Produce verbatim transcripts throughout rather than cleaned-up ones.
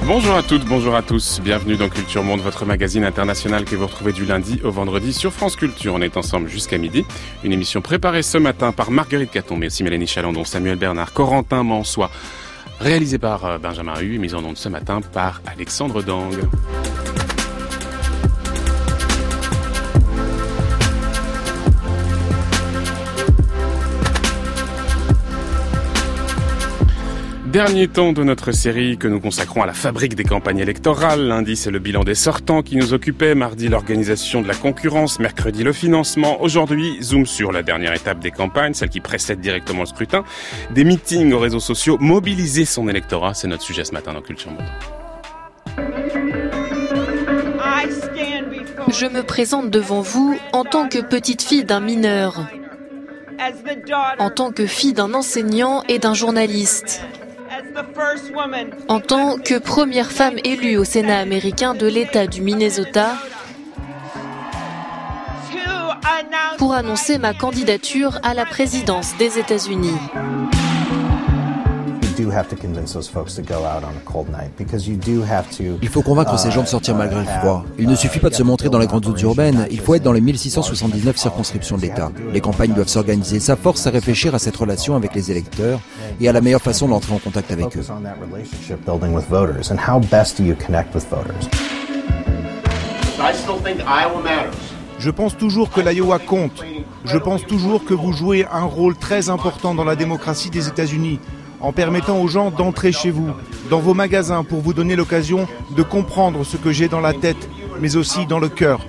Bonjour à toutes, bonjour à tous. Bienvenue dans Culture Monde, votre magazine international que vous retrouvez du lundi au vendredi sur France Culture. On est ensemble jusqu'à midi. Une émission préparée ce matin par Marguerite Caton, mais aussi Mélanie Chalandon, Samuel Bernard, Corentin Mansois. Réalisée par Benjamin Hu, mise en onde ce matin par Alexandre Dang. Dernier temps de notre série que nous consacrons à la fabrique des campagnes électorales. Lundi, c'est le bilan des sortants qui nous occupait. Mardi, l'organisation de la concurrence. Mercredi, le financement. Aujourd'hui, zoom sur la dernière étape des campagnes, celle qui précède directement le scrutin. Des meetings aux réseaux sociaux. Mobiliser son électorat, c'est notre sujet ce matin dans Culture Monde. Je me présente devant vous en tant que petite fille d'un mineur, en tant que fille d'un enseignant et d'un journaliste, en tant que première femme élue au Sénat américain de l'État du Minnesota, pour annoncer ma candidature à la présidence des États-Unis. Il faut convaincre ces gens de sortir malgré le froid. Il ne suffit pas de se montrer dans les grandes zones urbaines, il faut être dans les mille six cent soixante-dix-neuf circonscriptions de l'État. Les campagnes doivent s'organiser. Ça force à réfléchir à cette relation avec les électeurs et à la meilleure façon d'entrer en contact avec eux. Je pense toujours que l'Iowa compte. Je pense toujours que vous jouez un rôle très important dans la démocratie des États-Unis, en permettant aux gens d'entrer chez vous, dans vos magasins, pour vous donner l'occasion de comprendre ce que j'ai dans la tête, mais aussi dans le cœur.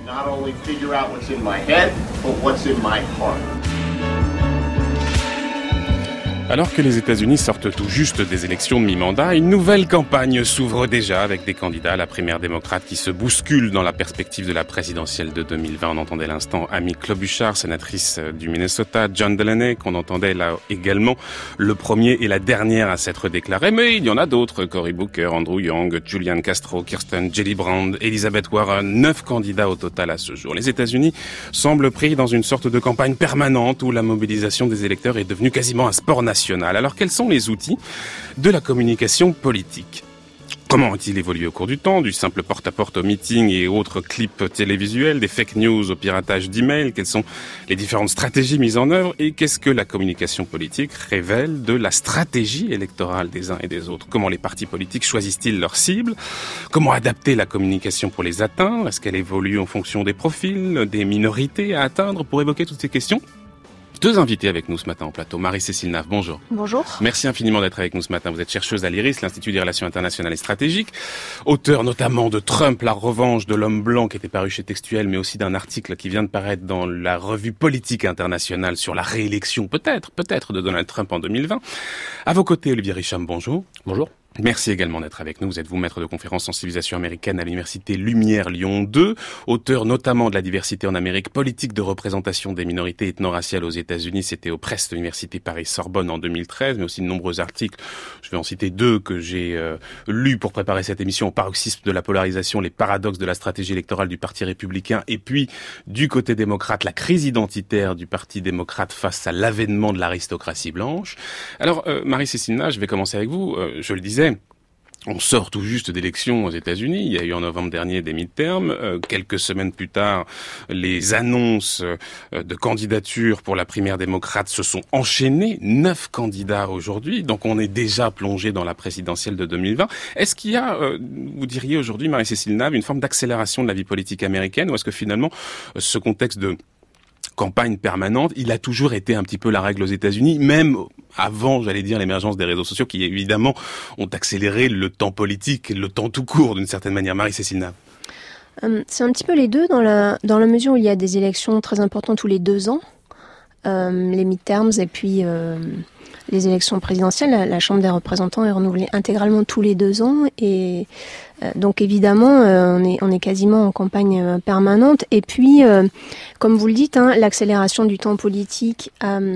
Alors que les États-Unis sortent tout juste des élections de mi-mandat, une nouvelle campagne s'ouvre déjà avec des candidats à la primaire démocrate qui se bousculent dans la perspective de la présidentielle de deux mille vingt. On entendait à l'instant Amy Klobuchar, sénatrice du Minnesota, John Delaney, qu'on entendait là également, le premier et la dernière à s'être déclaré. Mais il y en a d'autres, Cory Booker, Andrew Young, Julian Castro, Kirsten Gillibrand, Elizabeth Warren, neuf candidats au total à ce jour. Les États-Unis semblent pris dans une sorte de campagne permanente où la mobilisation des électeurs est devenue quasiment un sport national. Alors, quels sont les outils de la communication politique ? Comment ont-ils évolué au cours du temps, du simple porte-à-porte au meeting et autres clips télévisuels, des fake news au piratage d'emails? Quelles sont les différentes stratégies mises en œuvre et qu'est-ce que la communication politique révèle de la stratégie électorale des uns et des autres? Comment les partis politiques choisissent-ils leurs cibles? Comment adapter la communication pour les atteindre? Est-ce qu'elle évolue en fonction des profils, des minorités à atteindre? Pour évoquer toutes ces questions, deux invités avec nous ce matin en plateau. Marie-Cécile Nave, bonjour. Bonjour. Merci infiniment d'être avec nous ce matin. Vous êtes chercheuse à l'I R I S, l'Institut des Relations Internationales et Stratégiques, auteur notamment de Trump, la revanche de l'homme blanc qui était paru chez Textuel, mais aussi d'un article qui vient de paraître dans la revue Politique Internationale sur la réélection, peut-être, peut-être, de Donald Trump en deux mille vingt. À vos côtés, Olivier Richam, bonjour. Bonjour. Merci également d'être avec nous. Vous êtes vous maître de conférences sensibilisation américaine à l'université Lumière Lyon deux, auteur notamment de la diversité en Amérique, politique de représentation des minorités ethno-raciales aux États-Unis. C'était au Press de l'université Paris-Sorbonne en deux mille treize, mais aussi de nombreux articles. Je vais en citer deux que j'ai euh, lus pour préparer cette émission: au paroxysme de la polarisation, les paradoxes de la stratégie électorale du Parti républicain, et puis du côté démocrate, la crise identitaire du Parti démocrate face à l'avènement de l'aristocratie blanche. Alors, euh, Marie-Cécile Nage, je vais commencer avec vous. Euh, je le disais, on sort tout juste d'élections aux États-Unis. Il y a eu en novembre dernier des midterms. Euh, quelques semaines plus tard, les annonces euh, de candidature pour la primaire démocrate se sont enchaînées. Neuf candidats aujourd'hui. Donc on est déjà plongé dans la présidentielle de deux mille vingt. Est-ce qu'il y a, euh, vous diriez aujourd'hui, Marie-Cécile Nave, une forme d'accélération de la vie politique américaine, ou est-ce que finalement ce contexte de campagne permanente, il a toujours été un petit peu la règle aux États-Unis, même avant, j'allais dire, l'émergence des réseaux sociaux qui, évidemment, ont accéléré le temps politique, le temps tout court, d'une certaine manière. Marie-Cécile Nave. Euh, c'est un petit peu les deux, dans la, dans la mesure où il y a des élections très importantes tous les deux ans, euh, les midterms et puis euh, les élections présidentielles. La, la Chambre des représentants est renouvelée intégralement tous les deux ans et euh, donc évidemment euh, on est on est quasiment en campagne euh, permanente. Et puis euh, comme vous le dites, hein, l'accélération du temps politique euh,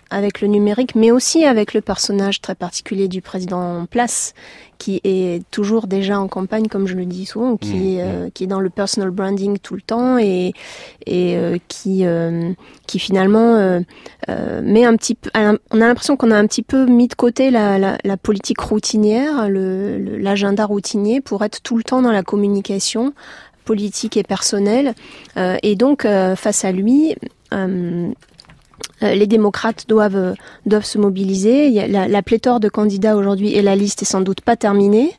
avec le numérique, mais aussi avec le personnage très particulier du président en place, qui est toujours déjà en campagne, comme je le dis souvent, qui, mmh, est, euh, qui est dans le personal branding tout le temps et, et euh, qui, euh, qui finalement euh, euh, met un petit peu... On a l'impression qu'on a un petit peu mis de côté la, la, la politique routinière, le, le, l'agenda routinier, pour être tout le temps dans la communication politique et personnelle. Euh, et donc, euh, face à lui... Euh, les démocrates doivent doivent se mobiliser. Il y a la, la pléthore de candidats aujourd'hui, et la liste est sans doute pas terminée,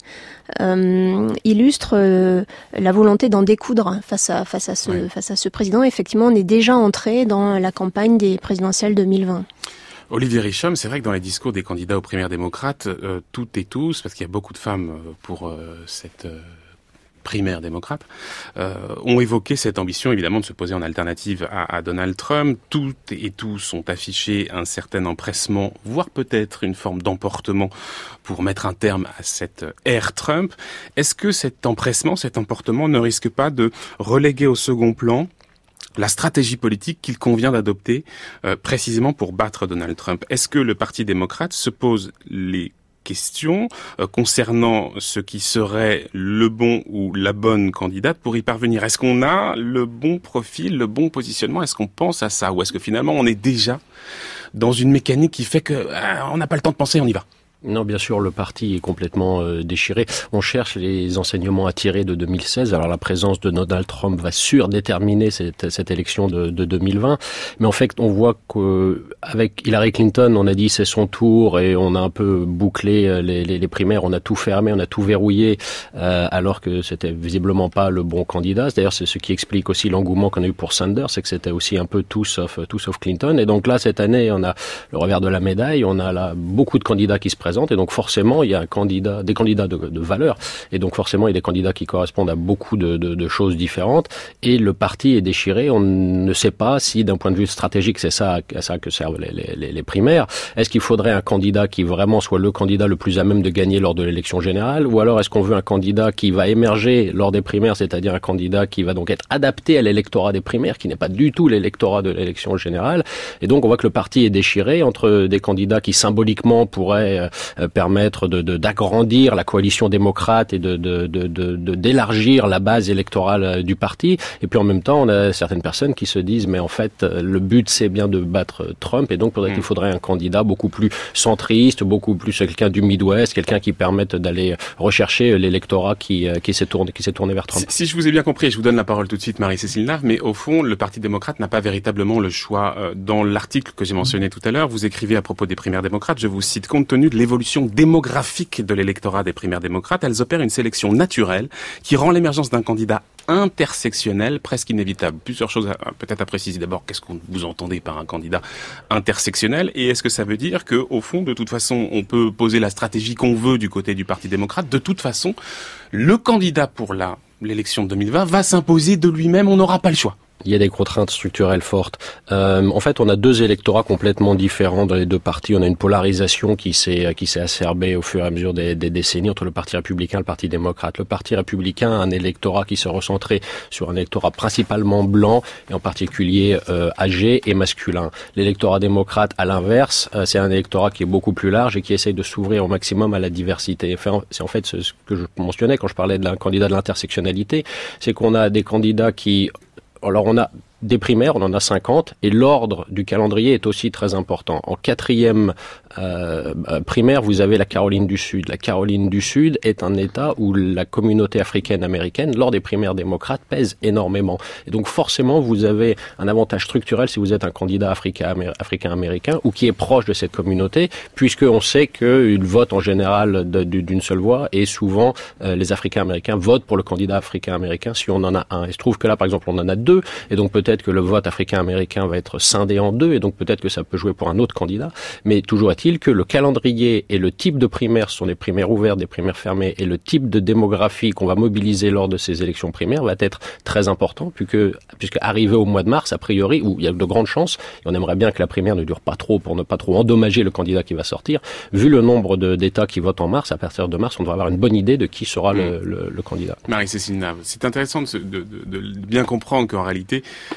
euh, illustre euh, la volonté d'en découdre face à face à ce ouais. face à ce président. Effectivement, on est déjà entré dans la campagne des présidentielles deux mille vingt. Olivier Richaume, c'est vrai que dans les discours des candidats aux primaires démocrates, euh, toutes et tous, parce qu'il y a beaucoup de femmes pour euh, cette euh primaires démocrates, euh, ont évoqué cette ambition, évidemment, de se poser en alternative à, à Donald Trump. Toutes et tous ont affiché un certain empressement, voire peut-être une forme d'emportement pour mettre un terme à cette ère Trump. Est-ce que cet empressement, cet emportement ne risque pas de reléguer au second plan la stratégie politique qu'il convient d'adopter euh, précisément pour battre Donald Trump? Est-ce que le Parti démocrate se pose les question euh, concernant ce qui serait le bon ou la bonne candidate pour y parvenir? Est-ce qu'on a le bon profil, le bon positionnement? Est-ce qu'on pense à ça? Ou est-ce que finalement on est déjà dans une mécanique qui fait que euh, on n'a pas le temps de penser, on y va? Non, bien sûr, le parti est complètement euh, déchiré. On cherche les enseignements à tirer de deux mille seize. Alors la présence de Donald Trump va surdéterminer cette, cette élection de, de deux mille vingt. Mais en fait, on voit qu'avec Hillary Clinton, on a dit c'est son tour et on a un peu bouclé les, les, les primaires. On a tout fermé, on a tout verrouillé, euh, alors que c'était visiblement pas le bon candidat. D'ailleurs, c'est ce qui explique aussi l'engouement qu'on a eu pour Sanders, c'est que c'était aussi un peu tout sauf tout sauf Clinton. Et donc là, cette année, on a le revers de la médaille. On a là beaucoup de candidats qui se présentent. Et donc forcément, il y a un candidat, des candidats de, de valeur. Et donc forcément, il y a des candidats qui correspondent à beaucoup de, de, de choses différentes. Et le parti est déchiré. On ne sait pas si, d'un point de vue stratégique, c'est ça, à ça que servent les, les, les primaires. Est-ce qu'il faudrait un candidat qui vraiment soit le candidat le plus à même de gagner lors de l'élection générale? Ou alors est-ce qu'on veut un candidat qui va émerger lors des primaires, c'est-à-dire un candidat qui va donc être adapté à l'électorat des primaires, qui n'est pas du tout l'électorat de l'élection générale? Et donc on voit que le parti est déchiré entre des candidats qui symboliquement pourraient Euh, permettre de, de, d'agrandir la coalition démocrate et de, de, de, de, de, d'élargir la base électorale du parti. Et puis en même temps, on a certaines personnes qui se disent mais en fait, le but c'est bien de battre Trump et donc peut-être mmh. qu'il faudrait un candidat beaucoup plus centriste, beaucoup plus quelqu'un du Midwest, quelqu'un qui permette d'aller rechercher l'électorat qui, qui, s'est, tourné, qui s'est tourné vers Trump. Si, si je vous ai bien compris, je vous donne la parole tout de suite, Marie-Cécile Nave, mais au fond, le Parti démocrate n'a pas véritablement le choix. Dans l'article que j'ai mentionné tout à l'heure, vous écrivez à propos des primaires démocrates, je vous cite, compte tenu de l'évolution démographique de l'électorat des primaires démocrates, elles opèrent une sélection naturelle qui rend l'émergence d'un candidat intersectionnel presque inévitable. Plusieurs choses à, peut-être à préciser. D'abord, qu'est-ce que vous entendez par un candidat intersectionnel? Et est-ce que ça veut dire que, au fond, de toute façon, on peut poser la stratégie qu'on veut du côté du Parti démocrate? De toute façon, le candidat pour la, l'élection de deux mille vingt va s'imposer de lui-même, on n'aura pas le choix. Il y a des contraintes structurelles fortes. Euh, en fait, on a deux électorats complètement différents dans les deux partis. On a une polarisation qui s'est qui s'est acerbée au fur et à mesure des, des décennies entre le Parti républicain et le Parti démocrate. Le Parti républicain a un électorat qui se recentrait sur un électorat principalement blanc et en particulier euh, âgé et masculin. L'électorat démocrate, à l'inverse, euh, c'est un électorat qui est beaucoup plus large et qui essaye de s'ouvrir au maximum à la diversité. Enfin, c'est en fait ce que je mentionnais quand je parlais de la candidat de l'intersectionnalité, c'est qu'on a des candidats qui... Alors on a des primaires, on en a cinquante, et l'ordre du calendrier est aussi très important. En quatrième euh, primaire, vous avez la Caroline du Sud. La Caroline du Sud est un État où la communauté africaine-américaine, lors des primaires démocrates, pèse énormément. Et donc forcément, vous avez un avantage structurel si vous êtes un candidat africain-américain ou qui est proche de cette communauté, puisqu'on sait qu'ils votent en général de, d'une seule voix, et souvent euh, les Africains-américains votent pour le candidat africain-américain si on en a un. Il se trouve que là, par exemple, on en a deux, et donc peut-être Peut-être que le vote africain-américain va être scindé en deux et donc peut-être que ça peut jouer pour un autre candidat. Mais toujours est-il que le calendrier et le type de primaires, ce sont des primaires ouvertes, des primaires fermées, et le type de démographie qu'on va mobiliser lors de ces élections primaires va être très important puisque, puisque arrivé au mois de mars, a priori, où il y a de grandes chances, et on aimerait bien que la primaire ne dure pas trop pour ne pas trop endommager le candidat qui va sortir, vu le nombre de, d'États qui votent en mars, à partir de mars, on devrait avoir une bonne idée de qui sera mmh. le, le, le candidat. Marie-Cécile Nave, c'est intéressant de, de, de, de bien comprendre qu'en réalité,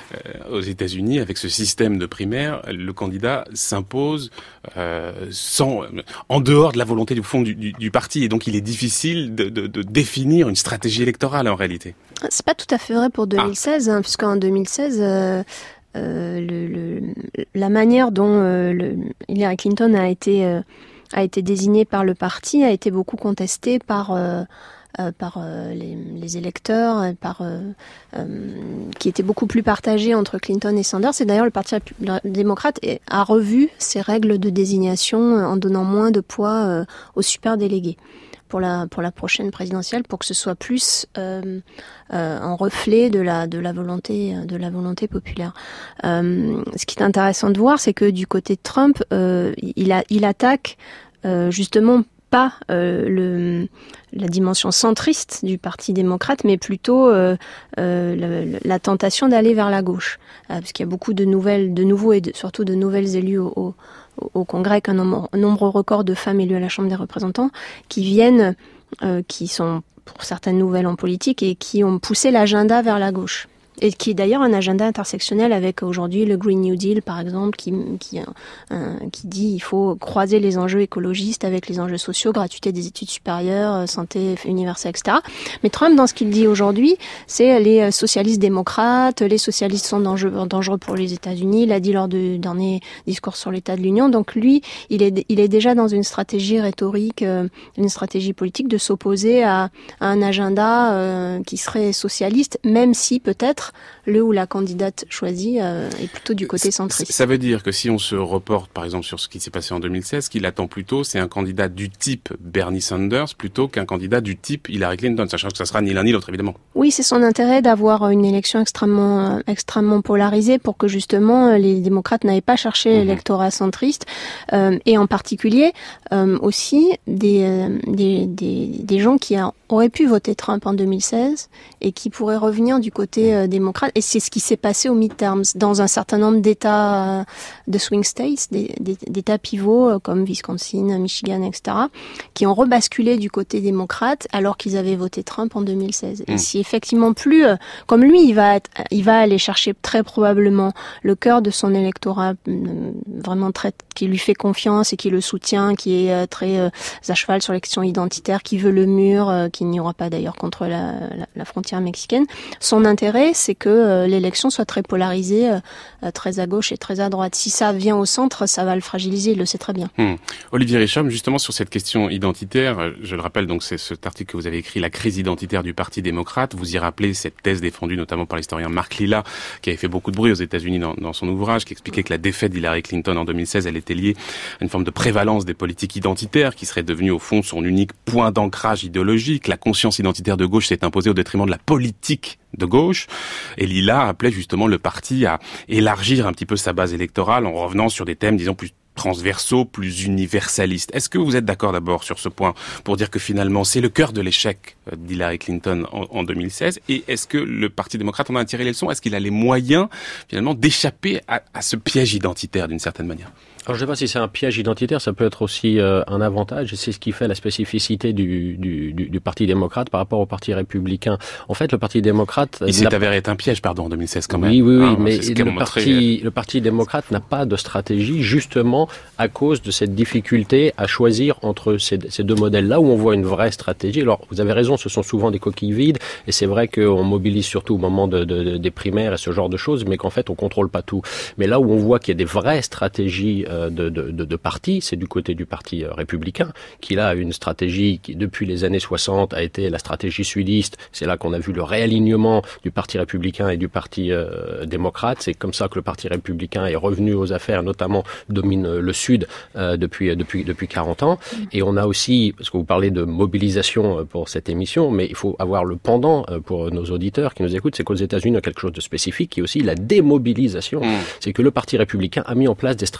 euh, aux États-Unis, avec ce système de primaire, le candidat s'impose euh, sans, en dehors de la volonté du fond du, du, du parti, et donc il est difficile de, de, de définir une stratégie électorale en réalité. C'est pas tout à fait vrai pour deux mille seize, ah. hein, puisqu'en deux mille seize, euh, euh, le, le, la manière dont euh, le, Hillary Clinton a été euh, a été désignée par le parti a été beaucoup contestée par euh, Euh, par euh, les, les électeurs, par euh, euh, qui étaient beaucoup plus partagés entre Clinton et Sanders. Et d'ailleurs, le Parti démocrate a revu ses règles de désignation en donnant moins de poids euh, aux superdélégués pour la pour la prochaine présidentielle, pour que ce soit plus euh, euh, un reflet de la de la volonté de la volonté populaire. Euh, ce qui est intéressant de voir, c'est que du côté de Trump, euh, il a il attaque euh, justement pas euh, le, la dimension centriste du Parti démocrate, mais plutôt euh, euh, la, la tentation d'aller vers la gauche. Euh, parce qu'il y a beaucoup de nouvelles, de nouveaux et de, surtout de nouvelles élus au, au, au Congrès, qu'un nombre, un nombre record de femmes élues à la Chambre des représentants, qui viennent, euh, qui sont pour certaines nouvelles en politique et qui ont poussé l'agenda vers la gauche. Et qui est d'ailleurs un agenda intersectionnel avec aujourd'hui le Green New Deal, par exemple, qui, qui, euh, qui dit il faut croiser les enjeux écologistes avec les enjeux sociaux, gratuité des études supérieures, santé universelle, et cetera. Mais Trump, dans ce qu'il dit aujourd'hui, c'est les socialistes démocrates, les socialistes sont dangereux, dangereux pour les États-Unis, il l'a dit lors du dernier discours sur l'état de l'Union. Donc lui, il est, il est déjà dans une stratégie rhétorique, euh, une stratégie politique de s'opposer à, à un agenda euh, qui serait socialiste, même si peut-être le ou la candidate choisie euh, est plutôt du côté centriste. Ça veut dire que si on se reporte par exemple sur ce qui s'est passé en deux mille seize, ce qu'il attend plutôt, c'est un candidat du type Bernie Sanders plutôt qu'un candidat du type Hillary Clinton, sachant que ça sera ni l'un ni l'autre évidemment. Oui, c'est son intérêt d'avoir une élection extrêmement extrêmement polarisée pour que justement les démocrates n'aillent pas chercher mmh. l'électorat centriste euh, et en particulier euh, aussi des, euh, des des des gens qui a, auraient pu voter Trump en deux mille seize et qui pourraient revenir du côté euh, démocrate. Et c'est ce qui s'est passé aux midterms dans un certain nombre d'États, euh, de swing states, des, des, d'États pivots euh, comme Wisconsin, Michigan, et cetera, qui ont rebasculé du côté démocrate alors qu'ils avaient voté Trump en deux mille seize. Mmh. Et si effectivement plus, euh, comme lui, il va être, il va aller chercher très probablement le cœur de son électorat, euh, vraiment très, qui lui fait confiance et qui le soutient, qui est euh, très euh, à cheval sur les questions identitaires, qui veut le mur, euh, qui n'y aura pas d'ailleurs contre la, la, la frontière mexicaine. Son intérêt, c'est que euh, l'élection soit très polarisée, euh, très à gauche et très à droite. Si ça vient au centre, ça va le fragiliser, il le sait très bien. Hum. Olivier Richard, justement sur cette question identitaire, je le rappelle, donc c'est cet article que vous avez écrit, La crise identitaire du Parti démocrate. Vous y rappelez cette thèse défendue notamment par l'historien Mark Lilla, qui avait fait beaucoup de bruit aux États-Unis dans, dans son ouvrage, qui expliquait que la défaite d'Hillary Clinton en deux mille seize, elle était liée à une forme de prévalence des politiques identitaires qui serait devenue au fond son unique point d'ancrage idéologique. La conscience identitaire de gauche s'est imposée au détriment de la politique de gauche. Et Lilla appelait justement le parti à élargir un petit peu sa base électorale en revenant sur des thèmes, disons, plus transversaux, plus universalistes. Est-ce que vous êtes d'accord d'abord sur ce point pour dire que finalement c'est le cœur de l'échec d'Hillary Clinton en, en deux mille seize, et est-ce que le Parti démocrate en a tiré les leçons? Est-ce qu'il a les moyens finalement d'échapper à, à ce piège identitaire d'une certaine manière? Alors je ne sais pas si c'est un piège identitaire, ça peut être aussi euh, un avantage, et c'est ce qui fait la spécificité du, du, du, du Parti démocrate par rapport au Parti républicain. En fait, le Parti démocrate... Il s'est avéré être un piège, pardon, en deux mille seize quand même. Oui, oui, oui, ah, mais le parti, le Parti démocrate n'a pas de stratégie, justement à cause de cette difficulté à choisir entre ces, ces deux modèles. Là où on voit une vraie stratégie, alors vous avez raison, ce sont souvent des coquilles vides, et c'est vrai qu'on mobilise surtout au moment de, de, de, des primaires et ce genre de choses, mais qu'en fait on contrôle pas tout. Mais là où on voit qu'il y a des vraies stratégies De, de, de, de parti, c'est du côté du Parti républicain, qui là a une stratégie qui, depuis les années soixante, a été la stratégie sudiste. C'est là qu'on a vu le réalignement du Parti républicain et du Parti euh, démocrate. C'est comme ça que le Parti républicain est revenu aux affaires, notamment domine le Sud euh, depuis, depuis, depuis quarante ans. Et on a aussi, parce que vous parlez de mobilisation pour cette émission, mais il faut avoir le pendant pour nos auditeurs qui nous écoutent, c'est qu'aux États-Unis, il y a quelque chose de spécifique qui est aussi la démobilisation. Mmh. C'est que le Parti républicain a mis en place des stratégies de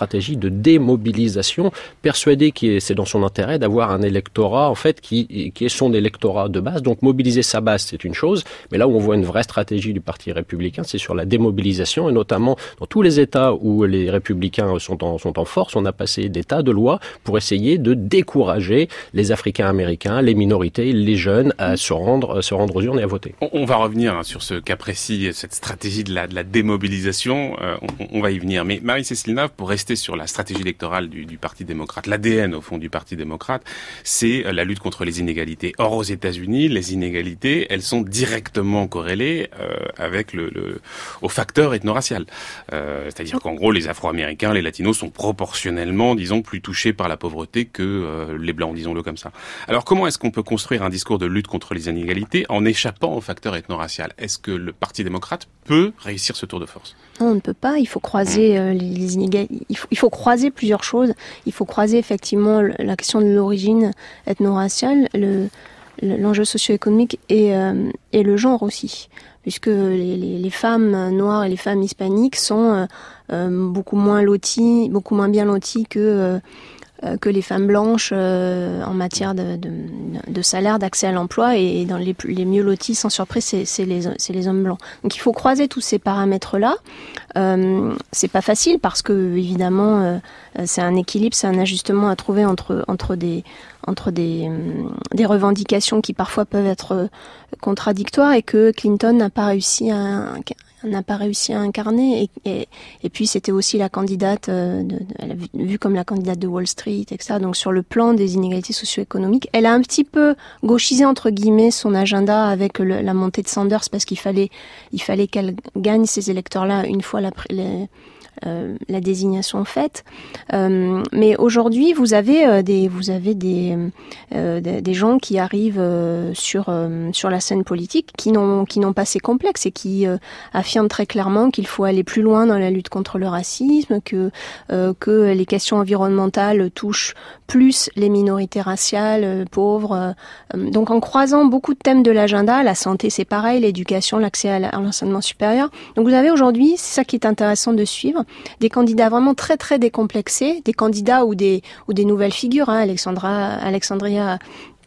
de démobilisation, persuadé que c'est dans son intérêt d'avoir un électorat en fait qui, qui est son électorat de base. Donc mobiliser sa base, c'est une chose, mais là où on voit une vraie stratégie du Parti républicain, c'est sur la démobilisation, et notamment dans tous les États où les républicains sont en, sont en force, on a passé des tas de lois pour essayer de décourager les Africains-Américains, les minorités, les jeunes à se rendre, se rendre aux urnes et à voter. On, on va revenir hein, sur ce cas précis, cette stratégie de la, de la démobilisation, euh, on, on va y venir. Mais Marie-Cécile Nave, pour rester sur la stratégie électorale du, du Parti démocrate, l'A D N au fond du Parti démocrate, c'est la lutte contre les inégalités. Or, aux États-Unis, les inégalités, elles sont directement corrélées euh, avec le, le, au facteur ethno-racial. Euh, c'est-à-dire qu'en gros, les Afro-Américains, les Latinos sont proportionnellement, disons, plus touchés par la pauvreté que euh, les Blancs, disons-le comme ça. Alors, comment est-ce qu'on peut construire un discours de lutte contre les inégalités en échappant au facteur ethno-racial? Est-ce que le Parti démocrate peut réussir ce tour de force? Non, on ne peut pas. Il faut croiser euh, les inégalités. Il faut, il faut croiser plusieurs choses. Il faut croiser effectivement la question de l'origine ethno-raciale, le, le, l'enjeu socio-économique et, euh, et le genre aussi, puisque les, les, les femmes noires et les femmes hispaniques sont euh, euh, beaucoup moins loties, beaucoup moins bien loties que euh, que les femmes blanches euh, en matière de, de, de salaire, d'accès à l'emploi, et dans les, les mieux lotis, sans surprise, c'est, c'est, les, c'est les hommes blancs. Donc il faut croiser tous ces paramètres-là. Euh, c'est pas facile parce que évidemment euh, c'est un équilibre, c'est un ajustement à trouver entre entre des entre des des revendications qui parfois peuvent être contradictoires et que Clinton n'a pas réussi à n'a pas réussi à incarner, et, et, et puis c'était aussi la candidate, euh, de, de, elle est vue comme la candidate de Wall Street, et cetera. Donc sur le plan des inégalités socio-économiques, elle a un petit peu gauchisé entre guillemets son agenda avec le, la montée de Sanders, parce qu'il fallait, il fallait qu'elle gagne ces électeurs-là une fois la, les, Euh, la désignation faite. Euh, mais aujourd'hui, vous avez euh, des, vous avez des, euh, des, des gens qui arrivent euh, sur euh, sur la scène politique qui n'ont qui n'ont pas ces complexes et qui euh, affirment très clairement qu'il faut aller plus loin dans la lutte contre le racisme, que euh, que les questions environnementales touchent plus les minorités raciales, euh, pauvres. Euh, donc en croisant beaucoup de thèmes de l'agenda, la santé c'est pareil, l'éducation, l'accès à, la, à l'enseignement supérieur. Donc vous avez aujourd'hui, c'est ça qui est intéressant de suivre, des candidats vraiment très très décomplexés, des candidats ou des ou des nouvelles figures. Hein. Alexandra, Alexandria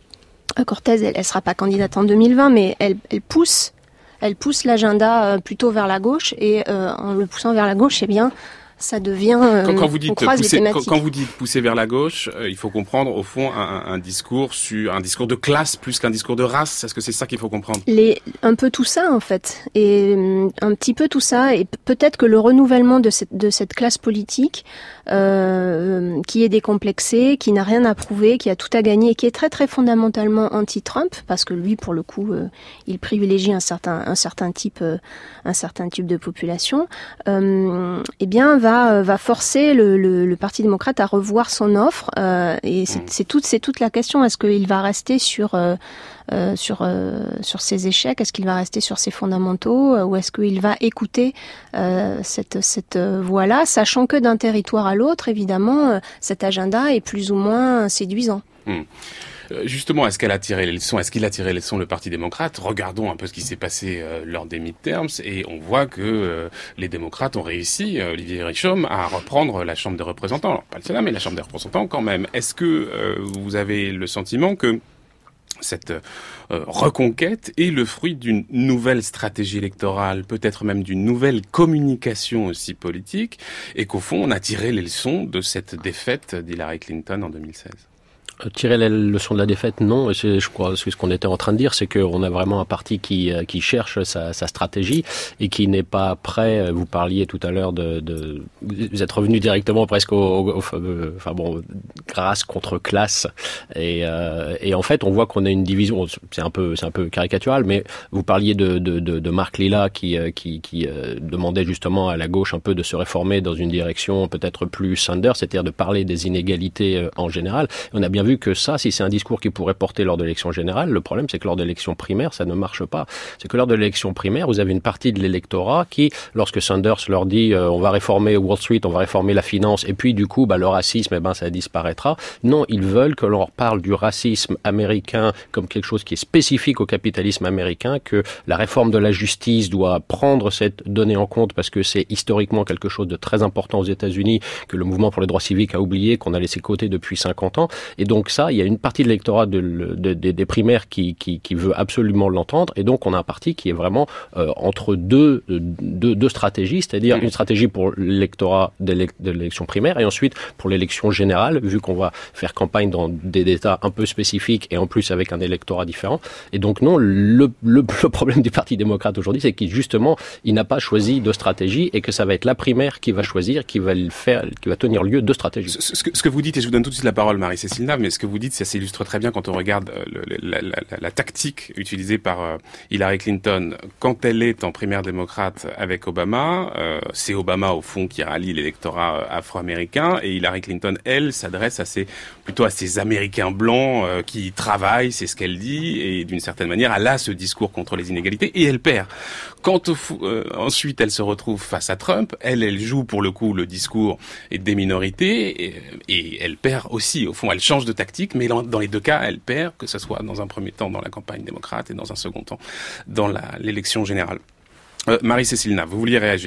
Cortez, elle, elle sera pas candidate en deux mille vingt, mais elle, elle pousse, elle pousse l'agenda plutôt vers la gauche, et euh, en le poussant vers la gauche, eh bien ça devient. Euh, quand, quand vous dites pousser, quand, quand vous dites pousser vers la gauche, euh, il faut comprendre au fond un, un discours sur un discours de classe plus qu'un discours de race. Est-ce que c'est ça qu'il faut comprendre? Les, un peu tout ça en fait, et un petit peu tout ça, et peut-être que le renouvellement de cette de cette classe politique euh, qui est décomplexée, qui n'a rien à prouver, qui a tout à gagner, et qui est très très fondamentalement anti-Trump, parce que lui pour le coup euh, il privilégie un certain un certain type euh, un certain type de population. Euh, eh bien va Va, va forcer le, le, le Parti démocrate à revoir son offre, euh, et c'est, c'est toute c'est toute la question. Est-ce qu'il va rester sur euh, euh, sur euh, sur ses échecs? Est-ce qu'il va rester sur ses fondamentaux, euh, ou est-ce qu'il va écouter euh, cette cette voie-là, sachant que d'un territoire à l'autre, évidemment, euh, cet agenda est plus ou moins séduisant. Mmh. Justement, est-ce qu'elle a tiré les leçons? Est-ce qu'il a tiré les leçons, le Parti démocrate? Regardons un peu ce qui s'est passé euh, lors des midterms, et on voit que euh, les démocrates ont réussi, euh, Olivier Richaume, à reprendre la Chambre des représentants. Alors, pas le Sénat, mais la Chambre des représentants quand même. Est-ce que euh, vous avez le sentiment que cette euh, reconquête est le fruit d'une nouvelle stratégie électorale, peut-être même d'une nouvelle communication aussi politique, et qu'au fond, on a tiré les leçons de cette défaite d'Hillary Clinton en deux mille seize? Tirer la leçon de la défaite, non. C'est, je crois, ce qu'on était en train de dire, c'est qu'on a vraiment un parti qui qui cherche sa, sa stratégie et qui n'est pas prêt. Vous parliez tout à l'heure de, de vous êtes revenu directement presque au, au, au enfin bon, grâce contre classe. Et, euh, et en fait, on voit qu'on a une division. C'est un peu, c'est un peu caricatural, mais vous parliez de de de, de Marc Lilla qui qui qui euh, demandait justement à la gauche un peu de se réformer dans une direction peut-être plus Sanders, c'est-à-dire de parler des inégalités euh, en général. On a bien vu que ça, si c'est un discours qui pourrait porter lors de l'élection générale, le problème c'est que lors de l'élection primaire, ça ne marche pas. C'est que lors de l'élection primaire, vous avez une partie de l'électorat qui, lorsque Sanders leur dit euh, on va réformer Wall Street, on va réformer la finance, et puis du coup, bah, le racisme, eh ben, ça disparaîtra. Non, ils veulent que l'on leur parle du racisme américain comme quelque chose qui est spécifique au capitalisme américain, que la réforme de la justice doit prendre cette donnée en compte parce que c'est historiquement quelque chose de très important aux États-Unis, que le mouvement pour les droits civiques a oublié, qu'on a laissé côté depuis cinquante ans. Et donc ça, il y a une partie de l'électorat de, de, de, des primaires qui, qui, qui veut absolument l'entendre. Et donc on a un parti qui est vraiment euh, entre deux, deux, deux stratégies, c'est-à-dire une stratégie pour l'électorat de l'élection primaire et ensuite pour l'élection générale, vu qu'on va faire campagne dans des États un peu spécifiques et en plus avec un électorat différent. Et donc non, le, le, le problème du Parti démocrate aujourd'hui, c'est qu'il justement, il n'a pas choisi de stratégie et que ça va être la primaire qui va choisir, qui va le faire, qui va tenir lieu de stratégie. Ce, ce, que, ce que vous dites, et je vous donne tout de suite la parole, Marie-Cécile Nave, mais ce que vous dites, ça s'illustre très bien quand on regarde le, la, la, la, la tactique utilisée par euh, Hillary Clinton quand elle est en primaire démocrate avec Obama. Euh, c'est Obama, au fond, qui rallie l'électorat euh, afro-américain, et Hillary Clinton, elle, s'adresse à ces, plutôt à ces Américains blancs euh, qui travaillent, c'est ce qu'elle dit, et d'une certaine manière, elle a ce discours contre les inégalités, et elle perd. Quand euh, ensuite elle se retrouve face à Trump, elle, elle joue pour le coup le discours des minorités, et, et elle perd aussi. Au fond, elle change de tactique, mais dans les deux cas, elle perd, que ce soit dans un premier temps dans la campagne démocrate et dans un second temps dans la, l'élection générale. Euh, Marie-Cécile Nave, vous vouliez réagir ?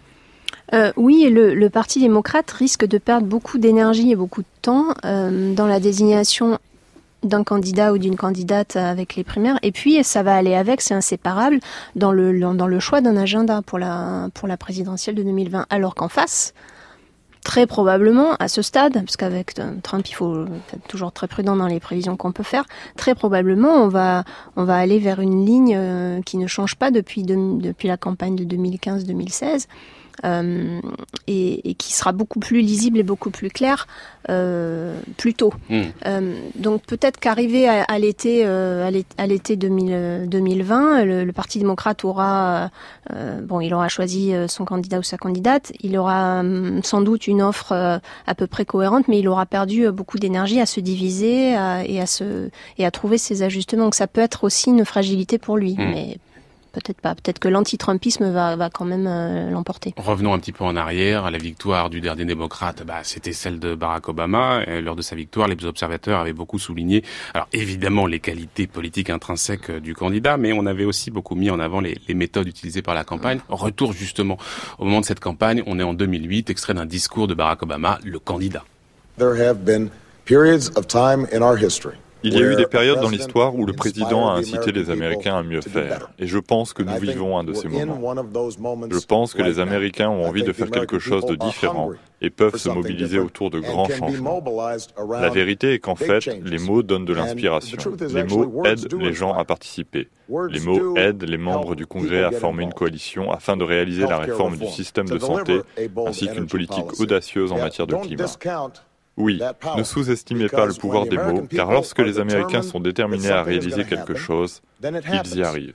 Euh, oui, le, le Parti démocrate risque de perdre beaucoup d'énergie et beaucoup de temps euh, dans la désignation d'un candidat ou d'une candidate avec les primaires, et puis ça va aller avec, c'est inséparable, dans le, dans le choix d'un agenda pour la, pour la présidentielle de deux mille vingt, alors qu'en face, très probablement, à ce stade, parce qu'avec Trump, il faut être toujours très prudent dans les prévisions qu'on peut faire, très probablement, on va, on va aller vers une ligne euh, qui ne change pas depuis, de, depuis la campagne de deux mille quinze deux mille seize, Euh, et, et qui sera beaucoup plus lisible et beaucoup plus clair euh, plus tôt. Mmh. Euh, donc peut-être qu'arrivé à, à l'été, euh, à l'été, à l'été deux mille vingt, le, le Parti démocrate aura, euh, bon, il aura choisi son candidat ou sa candidate, il aura euh, sans doute une offre euh, à peu près cohérente, mais il aura perdu beaucoup d'énergie à se diviser à, et, à se, et à trouver ses ajustements. Donc ça peut être aussi une fragilité pour lui, mmh. mais peut-être pas. Peut-être que l'anti-trumpisme va, va quand même euh, l'emporter. Revenons un petit peu en arrière. La victoire du dernier démocrate, bah, c'était celle de Barack Obama. Et lors de sa victoire, les observateurs avaient beaucoup souligné, alors évidemment, les qualités politiques intrinsèques du candidat, mais on avait aussi beaucoup mis en avant les, les méthodes utilisées par la campagne. Retour justement au moment de cette campagne, on est en deux mille huit, extrait d'un discours de Barack Obama, le candidat. There have been periods of time in our history. Il y a eu des périodes dans l'histoire où le président a incité les Américains à mieux faire, et je pense que nous vivons un de ces moments. Je pense que les Américains ont envie de faire quelque chose de différent et peuvent se mobiliser autour de grands changements. La vérité est qu'en fait, les mots donnent de l'inspiration. Les mots aident les gens à participer. Les mots aident les membres du Congrès à former une coalition afin de réaliser la réforme du système de santé, ainsi qu'une politique audacieuse en matière de climat. Oui, ne sous-estimez pas le pouvoir des mots, car lorsque les Américains sont déterminés à réaliser quelque chose, ils y arrivent.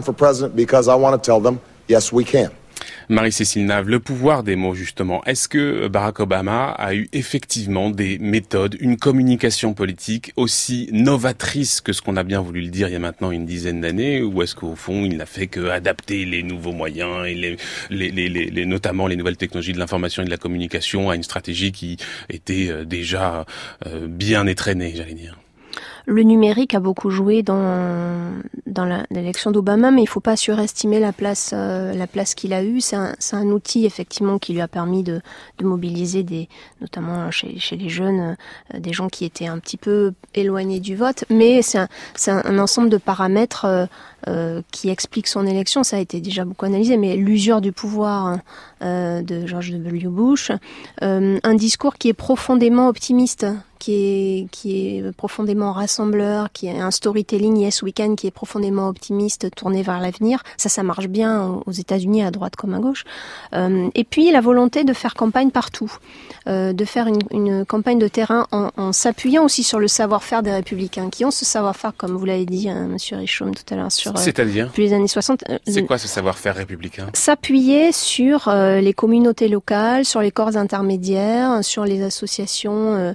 Marie-Cécile Nave, le pouvoir des mots justement, est-ce que Barack Obama a eu effectivement des méthodes, une communication politique aussi novatrice que ce qu'on a bien voulu le dire il y a maintenant une dizaine d'années, ou est-ce qu'au fond il n'a fait qu'adapter les nouveaux moyens, et les, les, les, les, les, notamment les nouvelles technologies de l'information et de la communication, à une stratégie qui était déjà euh, bien étraînée, j'allais dire? Le numérique a beaucoup joué dans, dans la, l'élection d'Obama, mais il ne faut pas surestimer la place, euh, la place qu'il a eue. C'est un, c'est un outil effectivement qui lui a permis de, de mobiliser, des, notamment chez, chez les jeunes, euh, des gens qui étaient un petit peu éloignés du vote. Mais c'est un, c'est un, un ensemble de paramètres euh, euh, qui expliquent son élection. Ça a été déjà beaucoup analysé, mais l'usure du pouvoir hein, euh, de George W. Bush, euh, un discours qui est profondément optimiste, qui est, qui est profondément rassembleur, qui est un storytelling Yes Weekend qui est profondément optimiste, tourné vers l'avenir. Ça, ça marche bien aux États-Unis, à droite comme à gauche. Euh, et puis, la volonté de faire campagne partout, euh, de faire une, une campagne de terrain en, en s'appuyant aussi sur le savoir-faire des républicains, qui ont ce savoir-faire, comme vous l'avez dit, hein, Monsieur Richaume, tout à l'heure, sur C'est-à-dire depuis les années soixante. Euh, C'est quoi ce savoir-faire républicain? S'appuyer sur euh, les communautés locales, sur les corps intermédiaires, sur les associations euh,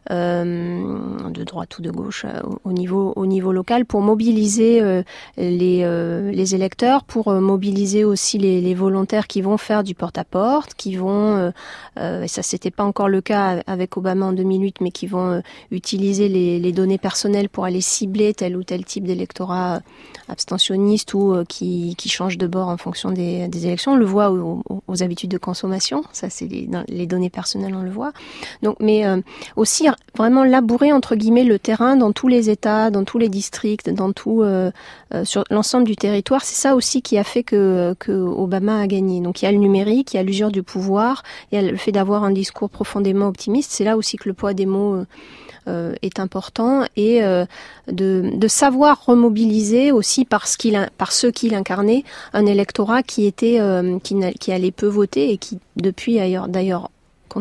euh, de droite ou de gauche euh, au niveau au niveau local, pour mobiliser euh, les euh, les électeurs, pour euh, mobiliser aussi les, les volontaires qui vont faire du porte-à-porte, qui vont euh, euh, et ça c'était pas encore le cas avec Obama en deux mille huit, mais qui vont euh, utiliser les, les données personnelles pour aller cibler tel ou tel type d'électorat abstentionniste ou euh, qui qui change de bord en fonction des, des élections. On le voit aux, aux, aux habitudes de consommation, ça c'est les, dans les données personnelles, on le voit. Donc, mais euh, aussi vraiment labourer entre guillemets le terrain dans tous les États, dans tous les districts, dans tout euh, euh, sur l'ensemble du territoire. C'est ça aussi qui a fait que que Obama a gagné. Donc il y a le numérique, il y a l'usure du pouvoir, il y a le fait d'avoir un discours profondément optimiste. C'est là aussi que le poids des mots euh, euh, est important, et euh, de, de savoir remobiliser aussi parce qu'il par ceux qu'il incarnait un électorat qui était euh, qui, qui allait peu voter et qui depuis ailleurs d'ailleurs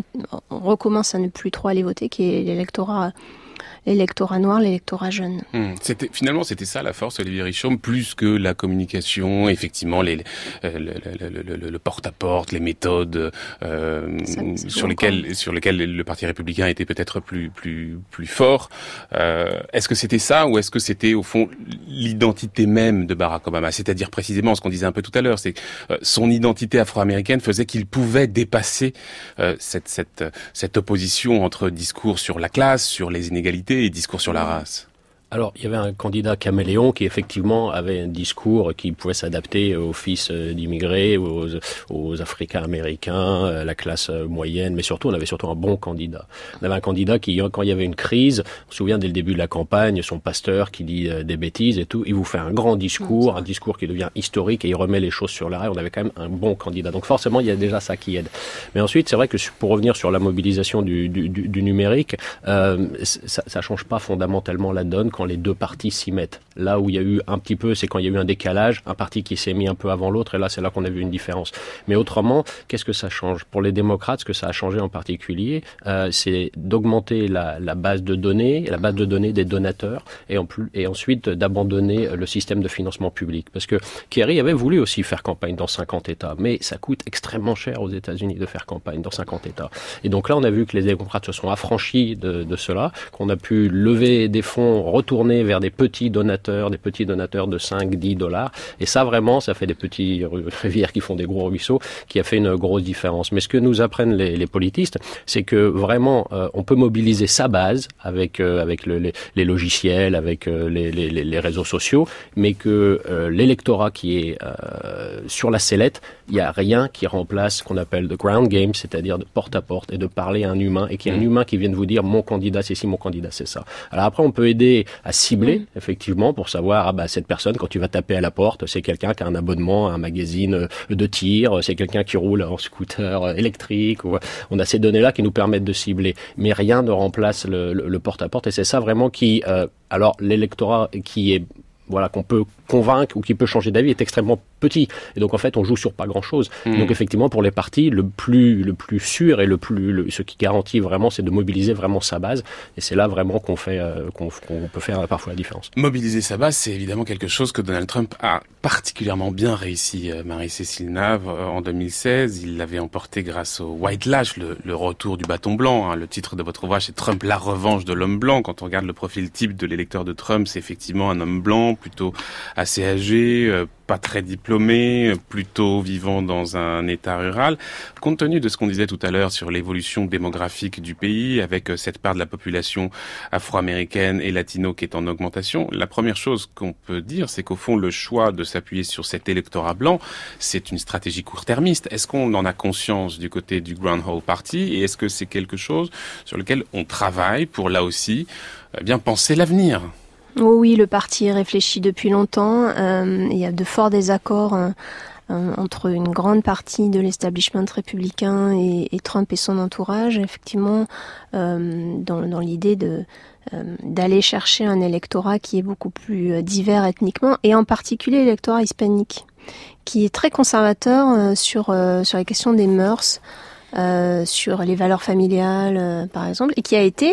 on recommence à ne plus trop aller voter, qui est l'électorat l'électorat noir, l'électorat jeune. Mmh. C'était, finalement, c'était ça la force, Olivier Richomme, plus que la communication, effectivement, les, euh, le, le, le, le, le porte-à-porte, les méthodes euh, ça, sur lesquelles sur lesquelles le Parti républicain était peut-être plus plus plus fort. Euh, est-ce que c'était ça, ou est-ce que c'était au fond l'identité même de Barack Obama, c'est-à-dire précisément ce qu'on disait un peu tout à l'heure, c'est que euh, son identité afro-américaine faisait qu'il pouvait dépasser euh, cette cette cette opposition entre discours sur la classe, sur les inégalités et discours sur la race? Alors, il y avait un candidat caméléon qui, effectivement, avait un discours qui pouvait s'adapter aux fils d'immigrés, aux, aux Africains-Américains, la classe moyenne, mais surtout, on avait surtout un bon candidat. On avait un candidat qui, quand il y avait une crise, on se souvient dès le début de la campagne, son pasteur qui dit des bêtises et tout, il vous fait un grand discours, un discours qui devient historique et il remet les choses sur les rails. On avait quand même un bon candidat. Donc forcément, il y a déjà ça qui aide. Mais ensuite, c'est vrai que pour revenir sur la mobilisation du, du, du, du numérique, euh, ça, ça change pas fondamentalement la donne quand les deux partis s'y mettent. Là où il y a eu un petit peu, c'est quand il y a eu un décalage, un parti qui s'est mis un peu avant l'autre, et là c'est là qu'on a vu une différence. Mais autrement, qu'est-ce que ça change? Pour les démocrates, ce que ça a changé en particulier, euh, c'est d'augmenter la, la base de données, la base de données des donateurs, et, en plus, et ensuite d'abandonner le système de financement public. Parce que Kerry avait voulu aussi faire campagne dans cinquante États, mais ça coûte extrêmement cher aux États-Unis de faire campagne dans cinquante États. Et donc là, on a vu que les démocrates se sont affranchis de, de cela, qu'on a pu lever des fonds, retourner vers des petits donateurs, des petits donateurs de cinq, dix dollars. Et ça, vraiment, ça fait des petits rivières qui font des gros ruisseaux, qui a fait une grosse différence. Mais ce que nous apprennent les, les politistes, c'est que vraiment, euh, on peut mobiliser sa base avec euh, avec le, les, les logiciels, avec euh, les, les, les réseaux sociaux, mais que euh, l'électorat qui est euh, sur la sellette, il n'y a rien qui remplace ce qu'on appelle the ground game, c'est-à-dire de porte à porte et de parler à un humain, et qu'il y ait un humain qui vienne vous dire mon candidat c'est ci, mon candidat c'est ça. Alors après, on peut aider à cibler, effectivement, pour savoir, ah bah, cette personne, quand tu vas taper à la porte, c'est quelqu'un qui a un abonnement à un magazine de tir, c'est quelqu'un qui roule en scooter électrique. Ou... On a ces données-là qui nous permettent de cibler. Mais rien ne remplace le, le, le porte-à-porte, et c'est ça vraiment qui... Euh, alors, l'électorat qui est... voilà, qu'on peut convaincre ou qui peut changer d'avis est extrêmement petit. Et donc, en fait, on joue sur pas grand-chose. Mmh. Donc, effectivement, pour les partis, le plus, le plus sûr et le plus, le, ce qui garantit vraiment, c'est de mobiliser vraiment sa base. Et c'est là vraiment qu'on fait, euh, qu'on, qu'on peut faire parfois la différence. Mobiliser sa base, c'est évidemment quelque chose que Donald Trump a particulièrement bien réussi. Euh, Marie-Cécile Nave, euh, en deux mille seize, il l'avait emporté grâce au White Lash, le, le retour du bâton blanc. Hein. Le titre de votre ouvrage, c'est Trump, la revanche de l'homme blanc. Quand on regarde le profil type de l'électeur de Trump, c'est effectivement un homme blanc, plutôt assez âgé, euh, pas très diplômé, plutôt vivant dans un état rural. Compte tenu de ce qu'on disait tout à l'heure sur l'évolution démographique du pays, avec cette part de la population afro-américaine et latino qui est en augmentation, la première chose qu'on peut dire, c'est qu'au fond, le choix de s'appuyer sur cet électorat blanc, c'est une stratégie court-termiste. Est-ce qu'on en a conscience du côté du Groundhog Party, et est-ce que c'est quelque chose sur lequel on travaille pour, là aussi, eh bien penser l'avenir? Oh oui, le parti réfléchit depuis longtemps. Euh, il y a de forts désaccords euh, euh, entre une grande partie de l'establishment républicain et, et Trump et son entourage. Effectivement, euh, dans, dans l'idée de euh, d'aller chercher un électorat qui est beaucoup plus divers ethniquement, et en particulier l'électorat hispanique, qui est très conservateur euh, sur euh, sur les questions des mœurs, euh, sur les valeurs familiales, euh, par exemple, et qui a été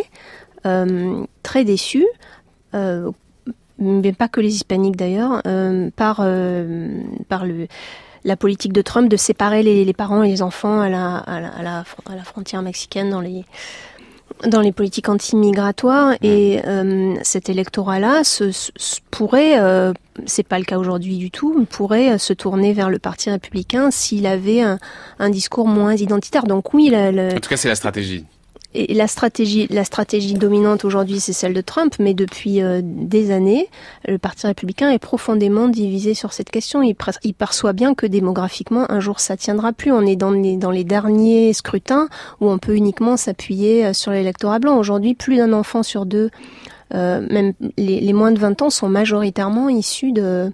euh, très déçu. Euh, mais pas que les hispaniques d'ailleurs, euh, par euh, par le la politique de Trump de séparer les, les parents et les enfants à la à la, à la, à la frontière mexicaine dans les dans les politiques anti-migratoires mmh. et euh, cet électorat-là se, se, pourrait, euh, c'est pas le cas aujourd'hui du tout, pourrait se tourner vers le Parti républicain s'il avait un, un discours moins identitaire. Donc oui, la, la... en tout cas, c'est la stratégie. Et la stratégie, la stratégie dominante aujourd'hui, c'est celle de Trump, mais depuis euh, des années, le Parti républicain est profondément divisé sur cette question. Il, il perçoit bien que démographiquement, un jour, ça tiendra plus. On est dans les, dans les derniers scrutins où on peut uniquement s'appuyer sur l'électorat blanc. Aujourd'hui, plus d'un enfant sur deux, euh, même les, les moins de vingt ans, sont majoritairement issus de...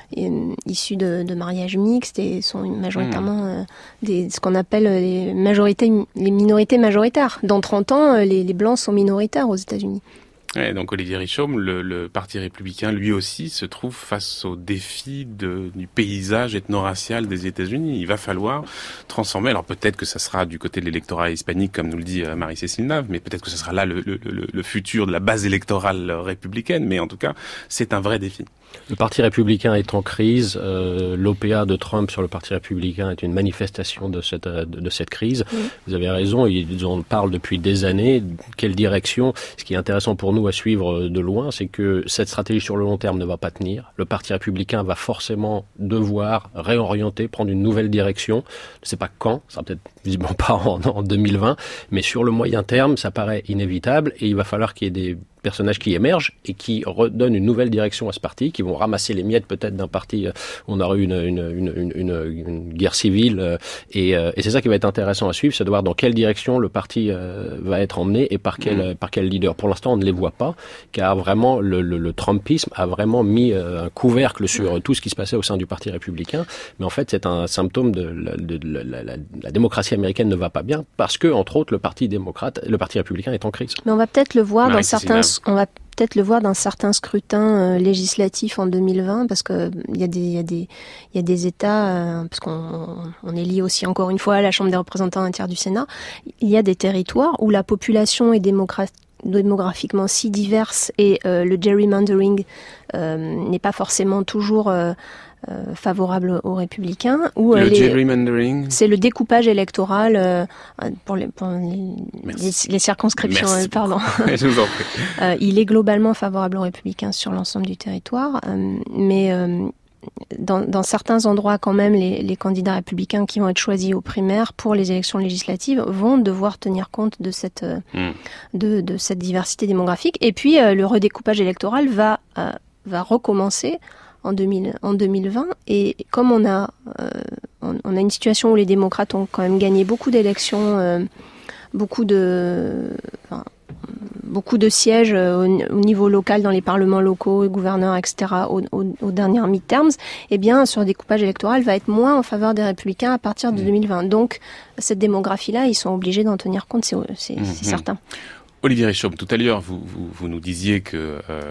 issus de, de mariages mixtes et sont majoritairement mmh. euh, des, ce qu'on appelle les, majorités, les minorités majoritaires. Dans trente ans, les, les blancs sont minoritaires aux États-Unis. Ouais, donc Olivier Richaume, le, le Parti républicain, lui aussi, se trouve face au défi de, du paysage ethno-racial des États-Unis. Il va falloir transformer, alors peut-être que ça sera du côté de l'électorat hispanique, comme nous le dit Marie-Cécile Nave, mais peut-être que ça sera là le, le, le, le futur de la base électorale républicaine, mais en tout cas, c'est un vrai défi. Le Parti républicain est en crise. Euh, L'O P A de Trump sur le Parti républicain est une manifestation de cette, de, de cette crise. Oui. Vous avez raison, ils en parlent depuis des années. Quelle direction? Ce qui est intéressant pour nous à suivre de loin, c'est que cette stratégie sur le long terme ne va pas tenir. Le Parti républicain va forcément devoir réorienter, prendre une nouvelle direction. Je ne sais pas quand, ça sera peut-être visiblement pas en, en deux mille vingt, mais sur le moyen terme, ça paraît inévitable et il va falloir qu'il y ait des personnages qui émergent et qui redonnent une nouvelle direction à ce parti, qui vont ramasser les miettes peut-être d'un parti où on aura eu une, une, une, une, une guerre civile. Et, et c'est ça qui va être intéressant à suivre, c'est de voir dans quelle direction le parti va être emmené et par quel, mmh. par quel leader. Pour l'instant, on ne les voit pas, car vraiment le, le, le Trumpisme a vraiment mis un couvercle sur tout ce qui se passait au sein du Parti républicain. Mais en fait, c'est un symptôme de la, de, de la, la, la démocratie américaine ne va pas bien parce que, entre autres, le Parti démocrate, le Parti républicain est en crise. Mais on va peut-être le voir Marie dans certains... On va peut-être le voir dans certains scrutins euh, législatifs en deux mille vingt, parce que il y a des, il y a des, il y a des États, euh, parce qu'on on est lié aussi encore une fois à la Chambre des représentants, un tiers du Sénat. Il y a des territoires où la population est démocratique, démographiquement si diverse et euh, le gerrymandering euh, n'est pas forcément toujours euh, euh, favorable aux républicains. Où, le les, gerrymandering, c'est le découpage électoral euh, pour, les, pour les, les, les circonscriptions. Merci pardon. Je vous en prie. euh, il est globalement favorable aux républicains sur l'ensemble du territoire, euh, mais euh, Dans, dans certains endroits, quand même, les, les candidats républicains qui vont être choisis aux primaires pour les élections législatives vont devoir tenir compte de cette, euh, mmh. de, de cette diversité démographique. Et puis, euh, le redécoupage électoral va, euh, va recommencer en, deux mille, en deux mille vingt. Et comme on a, euh, on, on a une situation où les démocrates ont quand même gagné beaucoup d'élections, euh, beaucoup de... Enfin, beaucoup de sièges au, au niveau local dans les parlements locaux, gouverneurs, et cetera, aux, aux, aux dernières midterms, eh bien, ce découpage électoral va être moins en faveur des républicains à partir de mmh. deux mille vingt. Donc, cette démographie-là, ils sont obligés d'en tenir compte, c'est, c'est, mmh. c'est certain. Olivier Richaume, tout à l'heure, vous, vous, vous nous disiez que euh,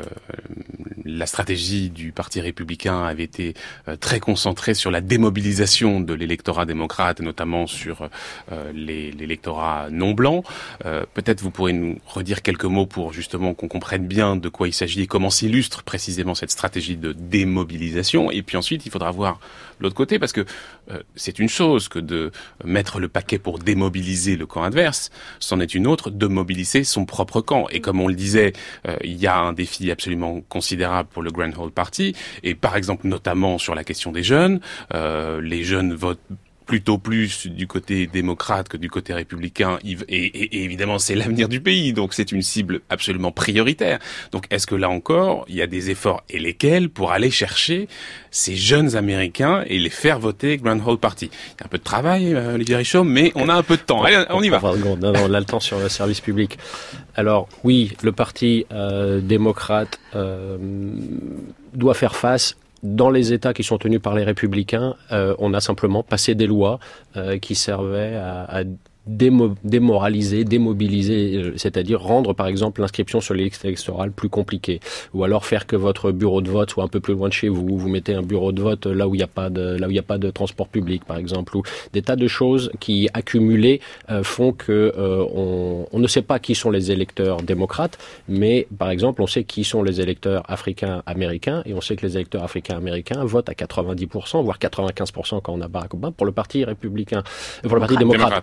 la stratégie du Parti républicain avait été euh, très concentrée sur la démobilisation de l'électorat démocrate, notamment sur euh, les, l'électorat non blanc. Euh, peut-être vous pourrez nous redire quelques mots pour justement qu'on comprenne bien de quoi il s'agit et comment s'illustre précisément cette stratégie de démobilisation. Et puis ensuite, il faudra voir l'autre côté, parce que euh, c'est une chose que de mettre le paquet pour démobiliser le camp adverse, c'en est une autre de mobiliser son propre camp. Et comme on le disait, euh, il y a un défi absolument considérable pour le Grand Old Party, et par exemple notamment sur la question des jeunes, euh, les jeunes votent plutôt plus du côté démocrate que du côté républicain, et, et, et évidemment c'est l'avenir du pays, donc c'est une cible absolument prioritaire. Donc est-ce que là encore, il y a des efforts, et lesquels, pour aller chercher ces jeunes Américains et les faire voter Grand Old Party? Il y a un peu de travail, euh, Olivier Richaume, mais on a un peu de temps. Allez, on y va. Non, non, on a le temps sur le service public. Alors oui, le parti euh, démocrate euh, doit faire face. Dans les États qui sont tenus par les républicains, euh, on a simplement passé des lois euh, qui servaient à, à démo- démoraliser, démobiliser, euh, c'est-à-dire rendre par exemple l'inscription sur les listes électorales plus compliquée, ou alors faire que votre bureau de vote soit un peu plus loin de chez vous. Vous mettez un bureau de vote là où il n'y a pas de là où il n'y a pas de transport public, par exemple, ou des tas de choses qui accumulées euh, font que euh, on, on ne sait pas qui sont les électeurs démocrates, mais par exemple on sait qui sont les électeurs africains-américains, et on sait que les électeurs africains-américains votent à quatre-vingt-dix pour cent, voire quatre-vingt-quinze pour cent quand on a Barack Obama pour le parti républicain, pour le parti démocrate, démocrate. pardon.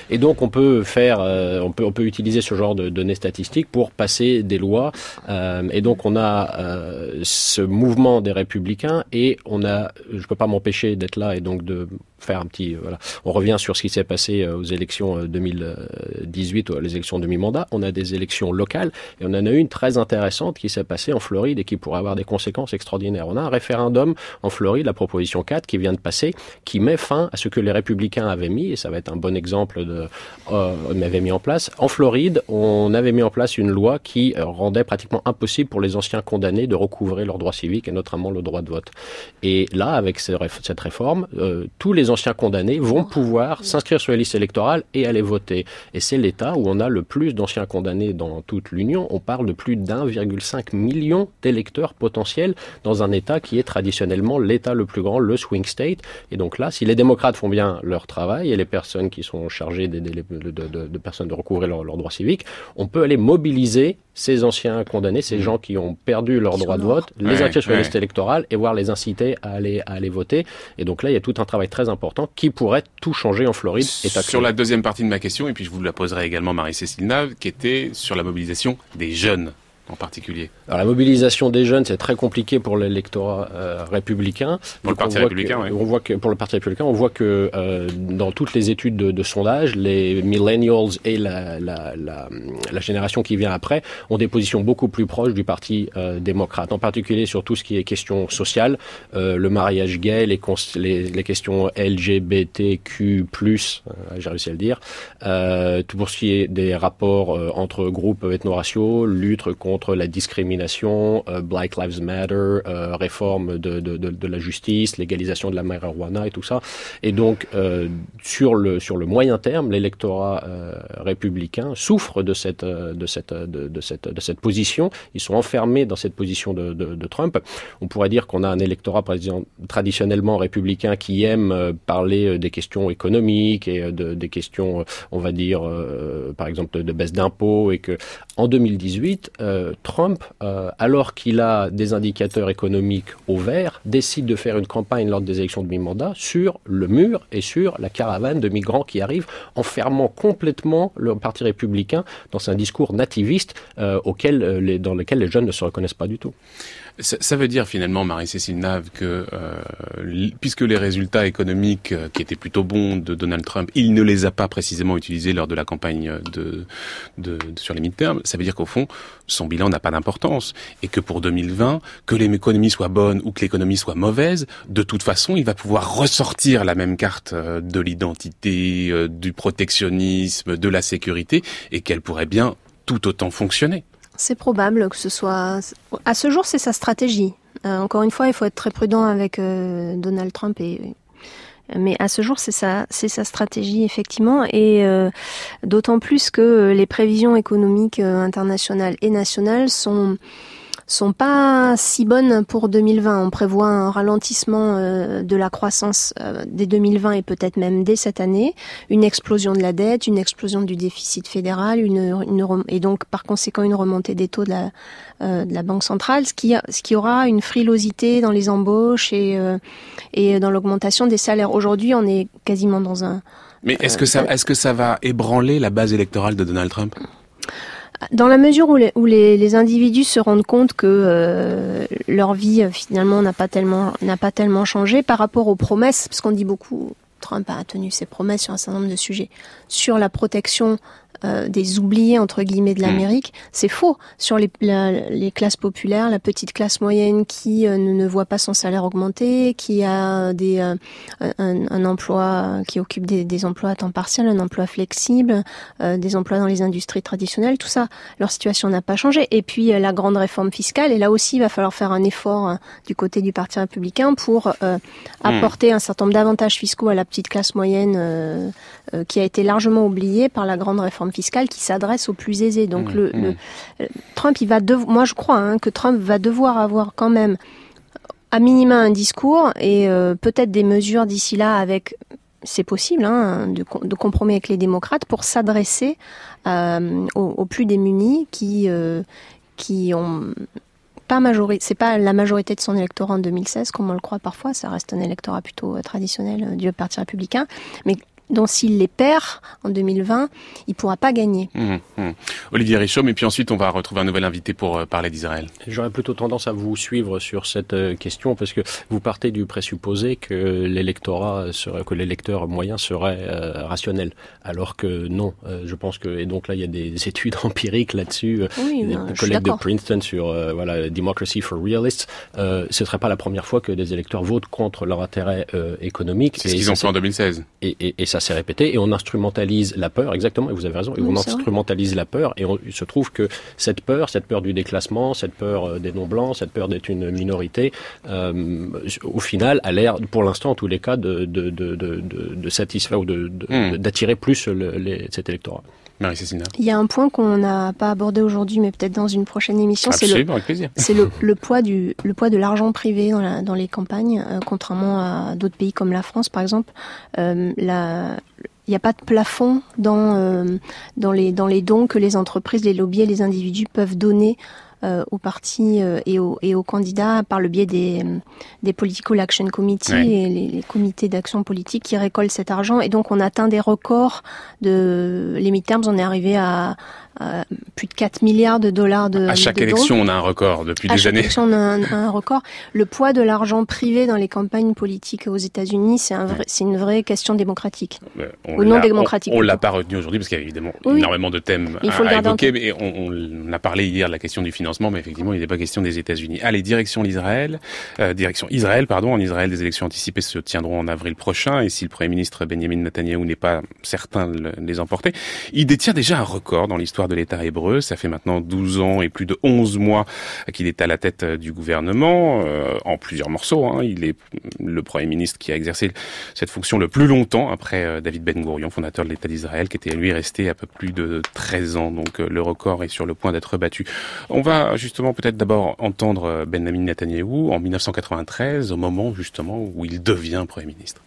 Et donc on peut faire, euh, on peut on peut utiliser ce genre de données statistiques pour passer des lois. Euh, et donc on a euh, ce mouvement des républicains et on a, je peux pas m'empêcher d'être là et donc de faire un petit, euh, voilà. On revient sur ce qui s'est passé euh, aux élections euh, deux mille dix-huit, euh, les élections de mi-mandat. On a des élections locales et on en a une très intéressante qui s'est passée en Floride et qui pourrait avoir des conséquences extraordinaires. On a un référendum en Floride, la proposition quatre, qui vient de passer, qui met fin à ce que les républicains avaient mis, et ça va être un bon exemple de, euh, on avait mis en place. En Floride, on avait mis en place une loi qui euh, rendait pratiquement impossible pour les anciens condamnés de recouvrer leurs droits civiques et notamment le droit de vote. Et là, avec cette réforme, euh, tous les anciens condamnés vont pouvoir s'inscrire sur les listes électorales et aller voter. Et c'est l'État où on a le plus d'anciens condamnés dans toute l'Union. On parle de plus d'un virgule cinq million d'électeurs potentiels dans un État qui est traditionnellement l'État le plus grand, le swing state. Et donc là, si les démocrates font bien leur travail et les personnes qui sont chargées de, de, de, de, de personnes de recouvrer leurs leur droits civiques, on peut aller mobiliser ces anciens condamnés, ces gens qui ont perdu leur droit de vote, les ouais, inscrire sur ouais. les listes électorales et voir les inciter à aller, à aller voter. Et donc là, il y a tout un travail très important qui pourrait tout changer en Floride. Et sur la deuxième partie de ma question, et puis je vous la poserai également, Marie-Cécile Nave, qui était sur la mobilisation des jeunes en particulier. Alors la mobilisation des jeunes, c'est très compliqué pour l'électorat euh, républicain. Pour le Parti républicain, oui. On voit que pour le Parti républicain, on voit que euh, dans toutes les études de, de sondage, les millennials et la, la, la, la génération qui vient après ont des positions beaucoup plus proches du Parti euh, démocrate, en particulier sur tout ce qui est questions sociales, euh, le mariage gay, les, les, les questions L G B T Q plus, euh, j'ai réussi à le dire, euh, tout pour ce qui est des rapports euh, entre groupes ethno-raciaux, lutte contre contre la discrimination, euh, Black Lives Matter, euh, réforme de, de, de, de la justice, légalisation de la marijuana et tout ça. Et donc, euh, sur le sur le moyen terme, l'électorat euh, républicain souffre de cette de cette de, de cette de cette position. Ils sont enfermés dans cette position de, de, de Trump. On pourrait dire qu'on a un électorat traditionnellement républicain qui aime euh, parler des questions économiques et de, des questions, on va dire, euh, par exemple, de, de baisse d'impôts, et que en deux mille dix-huit, euh, Trump, euh, alors qu'il a des indicateurs économiques au vert, décide de faire une campagne lors des élections de mi-mandat sur le mur et sur la caravane de migrants qui arrivent, enfermant complètement le Parti républicain dans un discours nativiste euh, auquel, euh, les, dans lequel les jeunes ne se reconnaissent pas du tout. Ça, ça veut dire finalement, Marie-Cécile Nave, que euh, puisque les résultats économiques euh, qui étaient plutôt bons de Donald Trump, il ne les a pas précisément utilisés lors de la campagne de, de, de sur les midterms, ça veut dire qu'au fond, son bilan n'a pas d'importance, et que pour deux mille vingt, que l'économie soit bonne ou que l'économie soit mauvaise, de toute façon, il va pouvoir ressortir la même carte euh, de l'identité, euh, du protectionnisme, de la sécurité, et qu'elle pourrait bien tout autant fonctionner. C'est probable que ce soit... À ce jour, c'est sa stratégie. Euh, encore une fois, il faut être très prudent avec euh, Donald Trump. Et... Mais à ce jour, c'est sa, c'est sa stratégie, effectivement. Et euh, d'autant plus que les prévisions économiques euh, internationales et nationales sont... sont pas si bonnes pour deux mille vingt. On prévoit un ralentissement euh, de la croissance euh, dès deux mille vingt et peut-être même dès cette année, une explosion de la dette, une explosion du déficit fédéral, une, une et donc par conséquent une remontée des taux de la, euh, de la Banque centrale, ce qui, ce qui aura une frilosité dans les embauches et, euh, et dans l'augmentation des salaires. Aujourd'hui, on est quasiment dans un... Mais est-ce que ça, est-ce que ça va ébranler la base électorale de Donald Trump ? Dans la mesure où les, où les, les individus se rendent compte que euh, leur vie finalement n'a pas tellement n'a pas tellement changé par rapport aux promesses, parce qu'on dit beaucoup, Trump a tenu ses promesses sur un certain nombre de sujets, sur la protection euh, des oubliés entre guillemets de l'Amérique, mmh. c'est faux. Sur les, la, les classes populaires, la petite classe moyenne qui euh, ne, ne voit pas son salaire augmenter, qui a des euh, un, un emploi, qui occupe des, des emplois à temps partiel, un emploi flexible, euh, des emplois dans les industries traditionnelles, tout ça, leur situation n'a pas changé. Et puis euh, la grande réforme fiscale, et là aussi il va falloir faire un effort euh, du côté du Parti républicain pour euh, apporter mmh. un certain nombre d'avantages fiscaux à la petite classe moyenne euh, euh, qui a été largement oubliée par la grande réforme fiscale qui s'adresse aux plus aisés. Donc mmh, le, mmh. le Trump, il va dev- moi je crois hein, que Trump va devoir avoir quand même à minima un discours et euh, peut-être des mesures d'ici là avec, c'est possible, hein, de, de compromis avec les démocrates pour s'adresser euh, aux, aux plus démunis qui euh, qui ont pas majorité, c'est pas la majorité de son électorat en deux mille seize comme on le croit parfois, ça reste un électorat plutôt euh, traditionnel euh, du Parti républicain, mais dont s'il les perd en deux mille vingt, il ne pourra pas gagner. Mmh, mmh. Olivier Richomme, et puis ensuite on va retrouver un nouvel invité pour euh, parler d'Israël. J'aurais plutôt tendance à vous suivre sur cette euh, question parce que vous partez du présupposé que l'électorat serait, que l'électeur moyen serait euh, rationnel, alors que non. Euh, je pense que, et donc là il y a des études empiriques là-dessus, oui, des non, collègues de Princeton sur euh, voilà Democracy for Realists. Euh, ce serait pas la première fois que des électeurs votent contre leur intérêt euh, économique. C'est ce qu'ils ont fait en deux mille seize. Et, et, et ça s'est répété, et on instrumentalise la peur, exactement, et vous avez raison, et oui, on instrumentalise vrai. la peur, et on, il se trouve que cette peur, cette peur du déclassement, cette peur des non-blancs, cette peur d'être une minorité, euh, au final, a l'air, pour l'instant en tous les cas, de, de, de, de, de satisfaire ou de, de, mmh. d'attirer plus le, les, cet électorat. Marie-Cécile. Il y a un point qu'on n'a pas abordé aujourd'hui, mais peut-être dans une prochaine émission, Absolument, c'est le, avec plaisir. c'est le, le poids du, le poids de l'argent privé dans, la, dans les campagnes, euh, contrairement à d'autres pays comme la France, par exemple. Euh, la, il n'y a pas de plafond dans, euh, dans, les, dans les dons que les entreprises, les lobbies et les individus peuvent donner Euh, aux partis euh, et, aux, et aux candidats par le biais des, des Political Action Committee ouais. et les, les comités d'action politique qui récoltent cet argent. Et donc on atteint des records de les midterms, on est arrivé à, à plus de quatre milliards de dollars de À chaque de élection, dons. on a un record depuis à des chaque années. Élection, on a un, un record. Le poids de l'argent privé dans les campagnes politiques aux États-Unis, c'est, un vrai, c'est une vraie question démocratique. Euh, Ou non démocratique. On, on l'a pas retenu aujourd'hui parce qu'il y a évidemment oui. énormément de thèmes Il faut à, à évoquer. Mais on, on a parlé hier de la question du financement, mais effectivement, il n'est pas question des États-Unis. Allez, direction l'Israël, euh, direction Israël, pardon. En Israël, des élections anticipées se tiendront en avril prochain, et si le Premier ministre Benjamin Netanyahou n'est pas certain de les emporter, il détient déjà un record dans l'histoire de l'État hébreu. Ça fait maintenant douze ans et plus de onze mois qu'il est à la tête du gouvernement, euh, en plusieurs morceaux. Hein. Il est le Premier ministre qui a exercé cette fonction le plus longtemps après euh, David Ben Gourion, fondateur de l'État d'Israël, qui était lui resté un peu plus de treize ans. Donc euh, le record est sur le point d'être battu. On va justement peut-être d'abord entendre Benjamin Netanyahou en dix-neuf cent quatre-vingt-treize, au moment justement où il devient Premier ministre.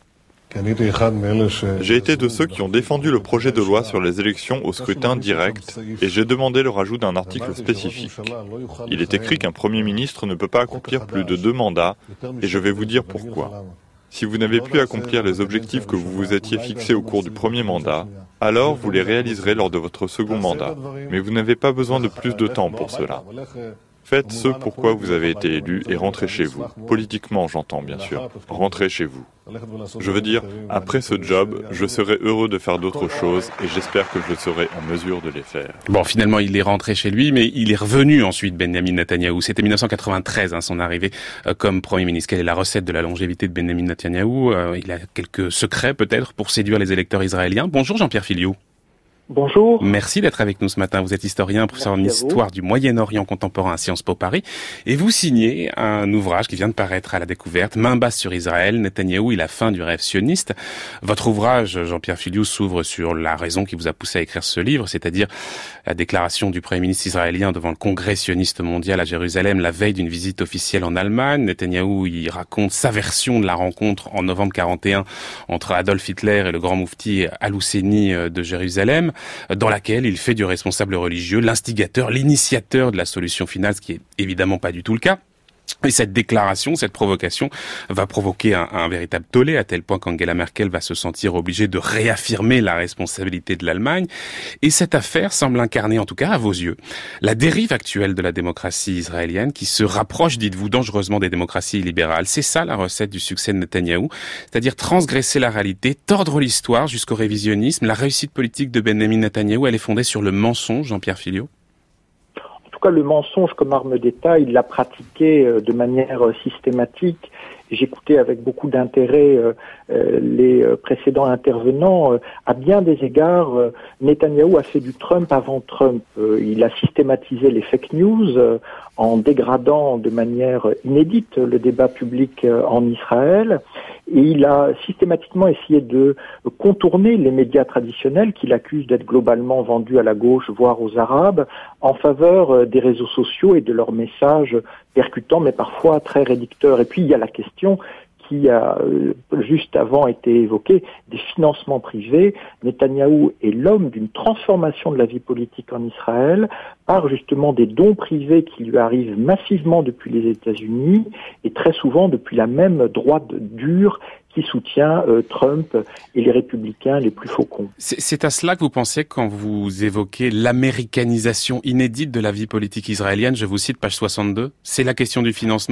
J'ai été de ceux qui ont défendu le projet de loi sur les élections au scrutin direct et j'ai demandé le rajout d'un article spécifique. Il est écrit qu'un Premier ministre ne peut pas accomplir plus de deux mandats et je vais vous dire pourquoi. Si vous n'avez pu accomplir les objectifs que vous vous étiez fixés au cours du premier mandat, alors vous les réaliserez lors de votre second mandat. Mais vous n'avez pas besoin de plus de temps pour cela. Faites ce pourquoi vous avez été élu et rentrez chez vous. Politiquement, j'entends bien sûr. Rentrez chez vous. Je veux dire, après ce job, je serai heureux de faire d'autres choses et j'espère que je serai en mesure de les faire. Bon, finalement, il est rentré chez lui, mais il est revenu ensuite, Benjamin Netanyahou. C'était dix-neuf cent quatre-vingt-treize, hein, son arrivée euh, comme Premier ministre. Quelle est la recette de la longévité de Benjamin Netanyahou? euh, Il a quelques secrets peut-être pour séduire les électeurs israéliens. Bonjour Jean-Pierre Filiou. Bonjour. Merci d'être avec nous ce matin. Vous êtes historien, professeur en histoire du Moyen-Orient contemporain à Sciences Po Paris. Et vous signez un ouvrage qui vient de paraître à la Découverte, Main basse sur Israël, Netanyahou et la fin du rêve sioniste. Votre ouvrage, Jean-Pierre Filiou, s'ouvre sur la raison qui vous a poussé à écrire ce livre, c'est-à-dire la déclaration du Premier ministre israélien devant le Congrès sioniste mondial à Jérusalem la veille d'une visite officielle en Allemagne. Netanyahou y raconte sa version de la rencontre en novembre quarante et un entre Adolf Hitler et le grand moufti Al-Husseini de Jérusalem, dans laquelle il fait du responsable religieux l'instigateur, l'initiateur de la solution finale, ce qui est évidemment pas du tout le cas. Et cette déclaration, cette provocation va provoquer un, un véritable tollé, à tel point qu'Angela Merkel va se sentir obligée de réaffirmer la responsabilité de l'Allemagne. Et cette affaire semble incarner, en tout cas à vos yeux, la dérive actuelle de la démocratie israélienne qui se rapproche, dites-vous, dangereusement des démocraties libérales. C'est ça la recette du succès de Netanyahou, c'est-à-dire transgresser la réalité, tordre l'histoire jusqu'au révisionnisme. La réussite politique de Benjamin Netanyahou, elle est fondée sur le mensonge, Jean-Pierre Filiou? En tout cas, le mensonge comme arme d'État, il l'a pratiqué de manière systématique. J'écoutais avec beaucoup d'intérêt euh, les précédents intervenants. À bien des égards, euh, Netanyahou a fait du Trump avant Trump. Euh, il a systématisé les fake news euh, en dégradant de manière inédite le débat public euh, en Israël. Et il a systématiquement essayé de contourner les médias traditionnels qu'il accuse d'être globalement vendus à la gauche, voire aux Arabes, en faveur des réseaux sociaux et de leurs messages percutants, mais parfois très réducteurs. Et puis, il y a la question qui a euh, juste avant été évoquée, des financements privés. Netanyahou est l'homme d'une transformation de la vie politique en Israël par justement des dons privés qui lui arrivent massivement depuis les États-Unis et très souvent depuis la même droite dure qui soutient euh, Trump et les républicains les plus faucons. C'est, c'est à cela que vous pensez quand vous évoquez l'américanisation inédite de la vie politique israélienne. Je vous cite page soixante-deux. C'est la question du financement ?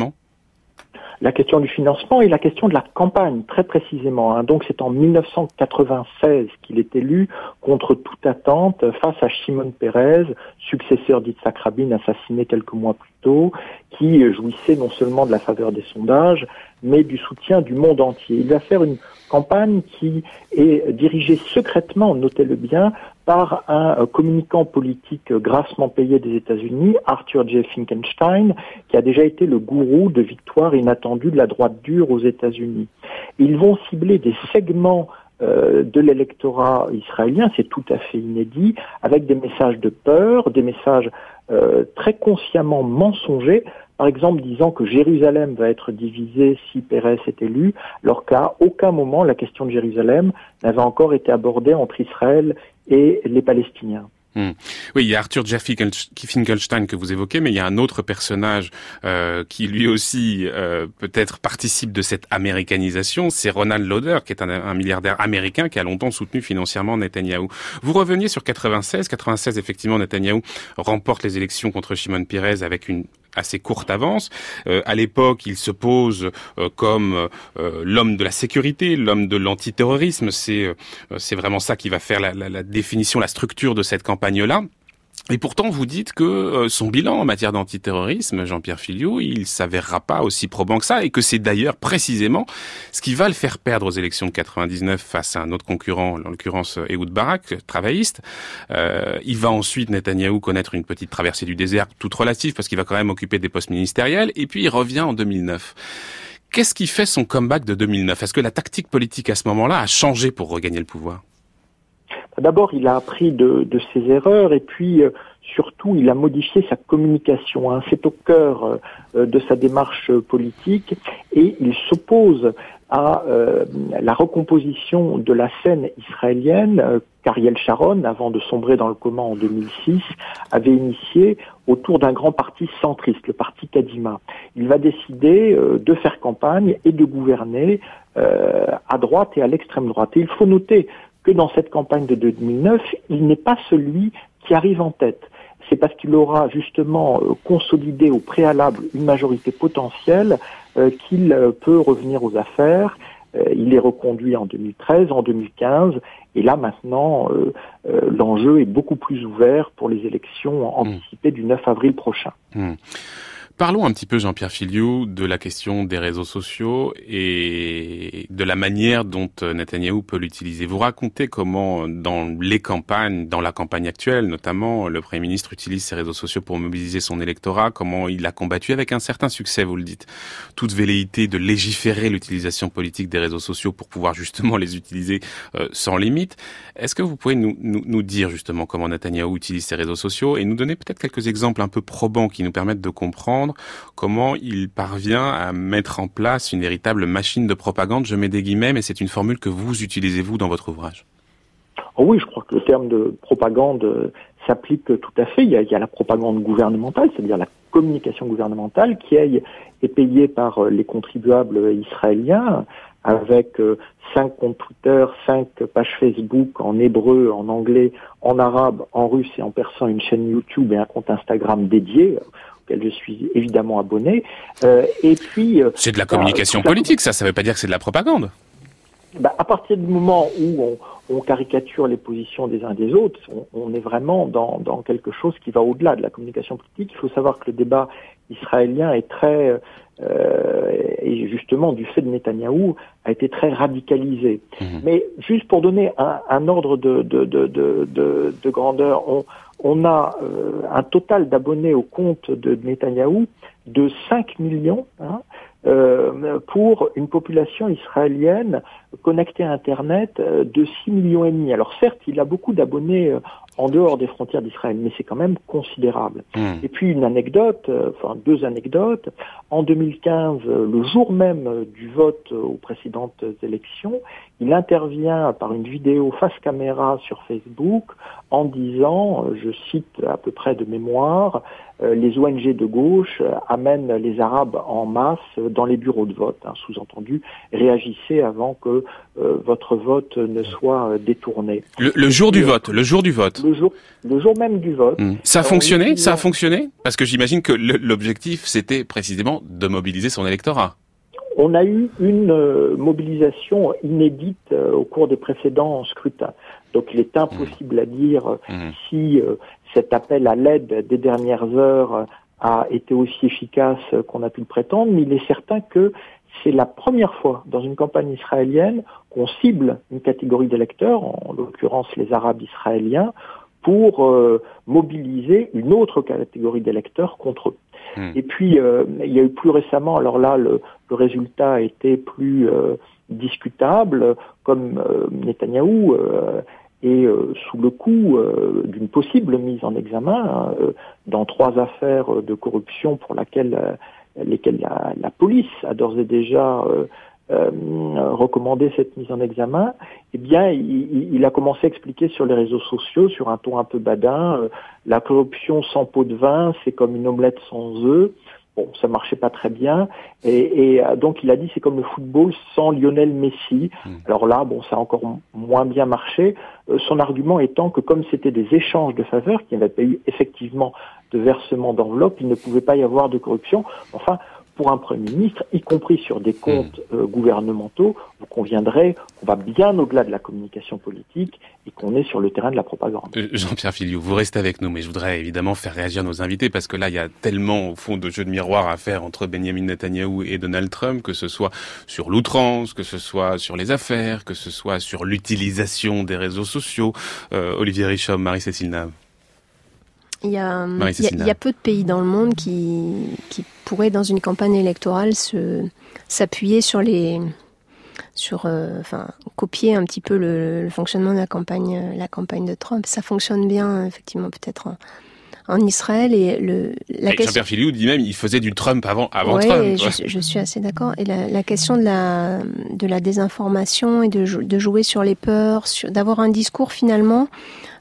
La question du financement et la question de la campagne, très précisément. Hein. Donc c'est en dix-neuf cent quatre-vingt-seize qu'il est élu contre toute attente face à Shimon Peres, successeur d'Yitzhak Rabin, assassiné quelques mois plus tôt, qui jouissait non seulement de la faveur des sondages, mais du soutien du monde entier. Il va faire une campagne qui est dirigée secrètement, notez-le bien, par un communicant politique grassement payé des États-Unis, Arthur J. Finkelstein, qui a déjà été le gourou de victoire inattendue de la droite dure aux États-Unis. Ils vont cibler des segments euh, de l'électorat israélien, c'est tout à fait inédit, avec des messages de peur, des messages euh, très consciemment mensongers, par exemple disant que Jérusalem va être divisée si Pérez est élu, alors qu'à aucun moment la question de Jérusalem n'avait encore été abordée entre Israël et les Palestiniens. Mmh. Oui, il y a Arthur J. Finkelstein que vous évoquez, mais il y a un autre personnage euh, qui lui aussi euh, peut-être participe de cette américanisation, c'est Ronald Lauder, qui est un, un milliardaire américain qui a longtemps soutenu financièrement Netanyahou. Vous reveniez sur quatre-vingt-seize. quatre-vingt-seize, effectivement, Netanyahou remporte les élections contre Shimon Peres avec une assez courte avance. Euh, à l'époque, il se pose euh, comme euh, l'homme de la sécurité, l'homme de l'antiterrorisme. C'est euh, c'est vraiment ça qui va faire la, la, la définition, la structure de cette campagne-là. Et pourtant, vous dites que euh, son bilan en matière d'antiterrorisme, Jean-Pierre Filliou, il s'avérera pas aussi probant que ça, et que c'est d'ailleurs précisément ce qui va le faire perdre aux élections de quatre-vingt-dix-neuf face à un autre concurrent, en l'occurrence Ehud Barak, travailliste. Euh, il va ensuite, Netanyahou, connaître une petite traversée du désert, toute relative, parce qu'il va quand même occuper des postes ministériels, et puis il revient en deux mille neuf. Qu'est-ce qui fait son comeback de deux mille neuf ? Est-ce que la tactique politique à ce moment-là a changé pour regagner le pouvoir ? D'abord, il a appris de, de ses erreurs et puis euh, surtout, il a modifié sa communication. Hein. C'est au cœur euh, de sa démarche politique et il s'oppose à euh, la recomposition de la scène israélienne euh, qu'Ariel Sharon, avant de sombrer dans le coma en deux mille six, avait initié autour d'un grand parti centriste, le parti Kadima. Il va décider euh, de faire campagne et de gouverner euh, à droite et à l'extrême droite. Et il faut noter que dans cette campagne de deux mille neuf, il n'est pas celui qui arrive en tête. C'est parce qu'il aura justement euh, consolidé au préalable une majorité potentielle euh, qu'il euh, peut revenir aux affaires. Euh, il est reconduit en deux mille treize, en deux mille quinze, et là maintenant, euh, euh, l'enjeu est beaucoup plus ouvert pour les élections anticipées mmh. du neuf avril prochain. Mmh. Parlons un petit peu, Jean-Pierre Filliou, de la question des réseaux sociaux et de la manière dont Netanyahou peut l'utiliser. Vous racontez comment, dans les campagnes, dans la campagne actuelle notamment, le Premier ministre utilise ses réseaux sociaux pour mobiliser son électorat, comment il a combattu avec un certain succès, vous le dites, toute velléité de légiférer l'utilisation politique des réseaux sociaux pour pouvoir justement les utiliser euh, sans limite. Est-ce que vous pouvez nous, nous, nous dire justement comment Netanyahou utilise ses réseaux sociaux et nous donner peut-être quelques exemples un peu probants qui nous permettent de comprendre comment il parvient à mettre en place une véritable machine de propagande, je mets des guillemets, mais c'est une formule que vous utilisez, vous, dans votre ouvrage. Oh oui, je crois que le terme de propagande euh, s'applique tout à fait. Il y, a, il y a la propagande gouvernementale, c'est-à-dire la communication gouvernementale qui est, est payée par euh, les contribuables israéliens, avec euh, cinq comptes Twitter, cinq pages Facebook en hébreu, en anglais, en arabe, en russe et en persan, une chaîne YouTube et un compte Instagram dédié, auquel je suis évidemment abonné. Euh, et puis, euh, c'est de la communication bah, politique, ça. Ça ne veut pas dire que c'est de la propagande. Bah, à partir du moment où on, on caricature les positions des uns des autres, on, on est vraiment dans, dans quelque chose qui va au-delà de la communication politique. Il faut savoir que le débat israélien est très, euh, et justement du fait de Netanyahou, a été très radicalisé. Mmh. Mais juste pour donner un, un ordre de, de, de, de, de, de grandeur, on, on a euh, un total d'abonnés au compte de Netanyahou de cinq millions, hein, euh, pour une population israélienne connectée à Internet euh, de six millions et demi. Alors certes, il a beaucoup d'abonnés euh, en dehors des frontières d'Israël, mais c'est quand même considérable. Mmh. Et puis une anecdote, euh, enfin deux anecdotes. En deux mille quinze, euh, le jour même euh, du vote euh, aux précédentes élections, il intervient par une vidéo face caméra sur Facebook en disant, euh, je cite à peu près de mémoire, euh, les O N G de gauche euh, amènent les Arabes en masse dans les bureaux de vote. Hein, sous-entendu, réagissez avant que euh, votre vote ne soit euh, détourné. Le, le jour du vote, le jour du vote. Le jour, le jour même du vote. Mmh. Ça a fonctionné, ça a fonctionné, parce que j'imagine que le, l'objectif c'était précisément de mobiliser son électorat. On a eu une euh, mobilisation inédite euh, au cours des précédents scrutins. Donc il est impossible mmh. à dire euh, mmh. si euh, cet appel à l'aide des dernières heures euh, a été aussi efficace euh, qu'on a pu le prétendre, mais il est certain que c'est la première fois dans une campagne israélienne qu'on cible une catégorie d'électeurs, en l'occurrence les Arabes israéliens, pour euh, mobiliser une autre catégorie d'électeurs contre eux. Mmh. Et puis, euh, il y a eu plus récemment, alors là, le, le résultat a été plus euh, discutable, comme euh, Netanyahou euh, est euh, sous le coup euh, d'une possible mise en examen hein, euh, dans trois affaires de corruption pour laquelle, euh, lesquelles la, la police a d'ores et déjà euh, euh, recommandé cette mise en examen. Eh bien, il, il a commencé à expliquer sur les réseaux sociaux, sur un ton un peu badin, euh, la corruption sans pot de vin, c'est comme une omelette sans œufs. Bon, ça marchait pas très bien. Et, et donc, il a dit c'est comme le football sans Lionel Messi. Mmh. Alors là, bon, ça a encore moins bien marché. Euh, son argument étant que comme c'était des échanges de faveurs, qu'il n'y avait pas eu effectivement de versement d'enveloppe, il ne pouvait pas y avoir de corruption. Enfin, pour un Premier ministre, y compris sur des comptes euh, gouvernementaux, vous conviendrez qu'on va bien au-delà de la communication politique et qu'on est sur le terrain de la propagande. Euh, Jean-Pierre Filiou, vous restez avec nous, mais je voudrais évidemment faire réagir nos invités parce que là, il y a tellement, au fond, de jeux de miroir à faire entre Benjamin Netanyahou et Donald Trump, que ce soit sur l'outrance, que ce soit sur les affaires, que ce soit sur l'utilisation des réseaux sociaux. Euh, Olivier Richomme, Marie-Cécile Nave. Il y, a, il, y a, il y a peu de pays dans le monde qui, qui pourraient, dans une campagne électorale, se, s'appuyer sur les, sur, euh, enfin, copier un petit peu le, le fonctionnement de la campagne, la campagne de Trump. Ça fonctionne bien, effectivement, peut-être en, en Israël. Et le, la et question... Jean-Pierre Filiou dit même, il faisait du Trump avant, avant ouais, Trump. Je, je suis assez d'accord. Et la, la question de la, de la désinformation et de, de jouer sur les peurs, sur, d'avoir un discours finalement.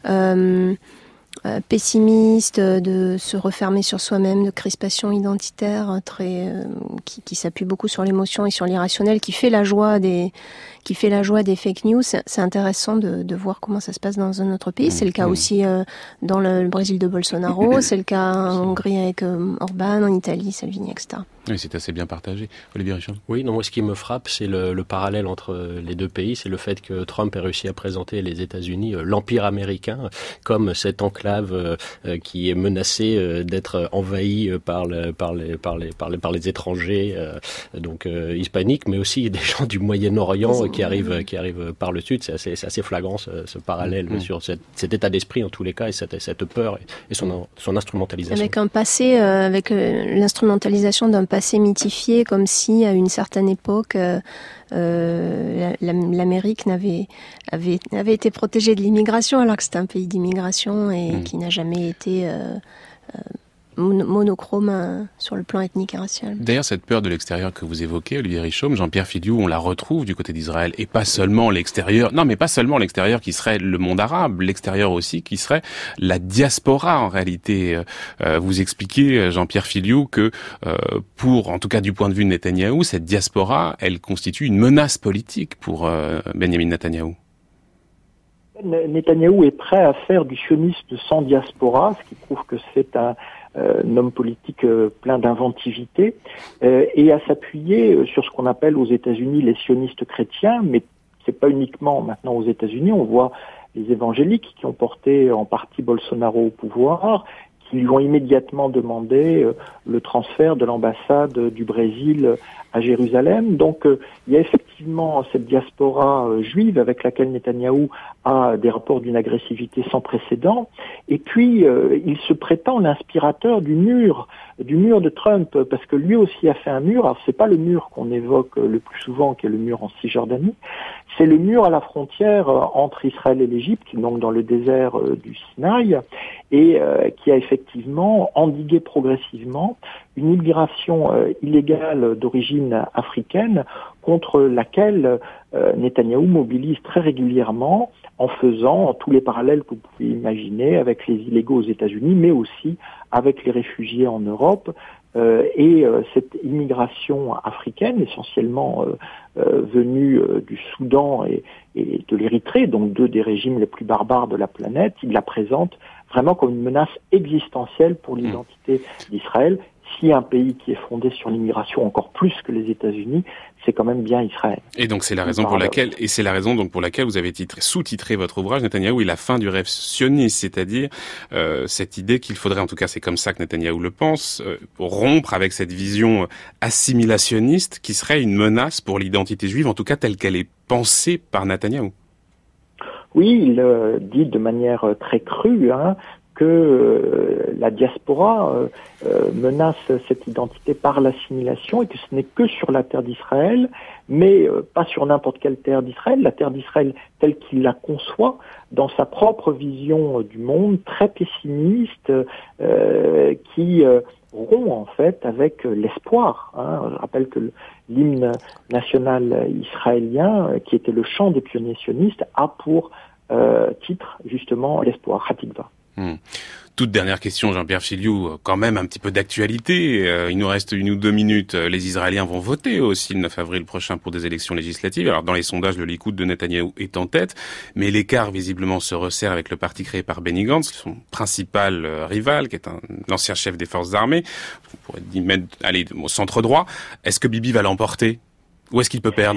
Euh, Euh, pessimiste, de se refermer sur soi-même, de crispation identitaire très euh, qui, qui s'appuie beaucoup sur l'émotion et sur l'irrationnel, qui fait la joie des qui fait la joie des fake news. C'est, c'est intéressant de, de voir comment ça se passe dans un autre pays. C'est le cas aussi euh, dans le, le Brésil de Bolsonaro, c'est le cas en Hongrie avec euh, Orban, en Italie, Salvini, et cetera. Oui, c'est assez bien partagé. Olivier Richomme. Oui, non, moi, ce qui me frappe, c'est le, le parallèle entre les deux pays, c'est le fait que Trump ait réussi à présenter les États-Unis, euh, l'empire américain, comme cette enclave euh, qui est menacée euh, d'être envahie par, le, par, les, par, les, par, les, par les étrangers, euh, donc euh, hispaniques, mais aussi des gens du Moyen-Orient euh, qui arrivent, qui arrivent par le sud. C'est assez, c'est assez flagrant ce, ce parallèle mmh. sur cette, cet état d'esprit en tous les cas et cette, cette peur et, et son, son instrumentalisation. Avec un passé, euh, avec euh, l'instrumentalisation d'un passé assez mythifié, comme si à une certaine époque euh, euh, l'Amérique n'avait avait, avait été protégée de l'immigration alors que c'est un pays d'immigration et mmh. qui n'a jamais été euh, euh, monochrome sur le plan ethnique et racial. D'ailleurs, cette peur de l'extérieur que vous évoquez, Olivier Richomme, Jean-Pierre Filiou, on la retrouve du côté d'Israël, et pas seulement l'extérieur, non mais pas seulement l'extérieur qui serait le monde arabe, l'extérieur aussi qui serait la diaspora en réalité. Euh, vous expliquez, Jean-Pierre Filiou, que euh, pour, en tout cas du point de vue de Netanyahou, cette diaspora, elle constitue une menace politique pour euh, Benjamin Netanyahou. Netanyahou est prêt à faire du sionisme sans diaspora, ce qui prouve que c'est un Euh, un homme politique euh, plein d'inventivité, euh, et à s'appuyer euh, sur ce qu'on appelle aux États-Unis les sionistes chrétiens, mais c'est pas uniquement maintenant aux États-Unis, on voit les évangéliques qui ont porté en partie Bolsonaro au pouvoir, qui lui ont immédiatement demandé euh, le transfert de l'ambassade du Brésil à Jérusalem. Donc euh, il y a effectivement cette diaspora euh, juive avec laquelle Netanyahou a des rapports d'une agressivité sans précédent. Et puis euh, il se prétend l'inspirateur du mur, du mur de Trump, parce que lui aussi a fait un mur. Alors c'est pas le mur qu'on évoque le plus souvent, qui est le mur en Cisjordanie, c'est le mur à la frontière euh, entre Israël et l'Égypte, donc dans le désert euh, du Sinaï, et euh, qui a effectivement endigué progressivement une immigration euh, illégale d'origine africaine contre laquelle euh, Netanyahou mobilise très régulièrement en faisant tous les parallèles que vous pouvez imaginer avec les illégaux aux États-Unis, mais aussi avec les réfugiés en Europe. Euh, et euh, cette immigration africaine, essentiellement euh, euh, venue euh, du Soudan et, et de l'Érythrée, donc deux des régimes les plus barbares de la planète, il la présente vraiment comme une menace existentielle pour l'identité d'Israël. Si un pays qui est fondé sur l'immigration encore plus que les États-Unis, c'est quand même bien Israël. Et donc c'est la raison pour laquelle, et c'est la raison donc pour laquelle vous avez titré, sous-titré votre ouvrage Netanyahou et la fin du rêve sioniste, c'est-à-dire euh, cette idée qu'il faudrait, en tout cas c'est comme ça que Netanyahou le pense, euh, rompre avec cette vision assimilationniste qui serait une menace pour l'identité juive, en tout cas telle qu'elle est pensée par Netanyahou. Oui, il euh, dit de manière très crue hein, que euh, la diaspora euh, euh, menace cette identité par l'assimilation et que ce n'est que sur la terre d'Israël, mais euh, pas sur n'importe quelle terre d'Israël, la terre d'Israël telle qu'il la conçoit dans sa propre vision euh, du monde, très pessimiste, euh, qui euh, rompt en fait avec euh, l'espoir. Hein. Je rappelle que l'hymne national israélien, euh, qui était le chant des pionniers sionistes, a pour euh, titre justement l'espoir, Hatikva. Hmm. Toute dernière question, Jean-Pierre Filiou, quand même un petit peu d'actualité. Euh, il nous reste une ou deux minutes. Les Israéliens vont voter aussi le neuf avril prochain pour des élections législatives. Alors dans les sondages, le Likoud de Netanyahou est en tête, mais l'écart visiblement se resserre avec le parti créé par Benny Gantz, son principal euh, rival, qui est un ancien chef des forces armées. On pourrait y mettre, aller au centre droit. Est-ce que Bibi va l'emporter ou est-ce qu'il peut perdre ?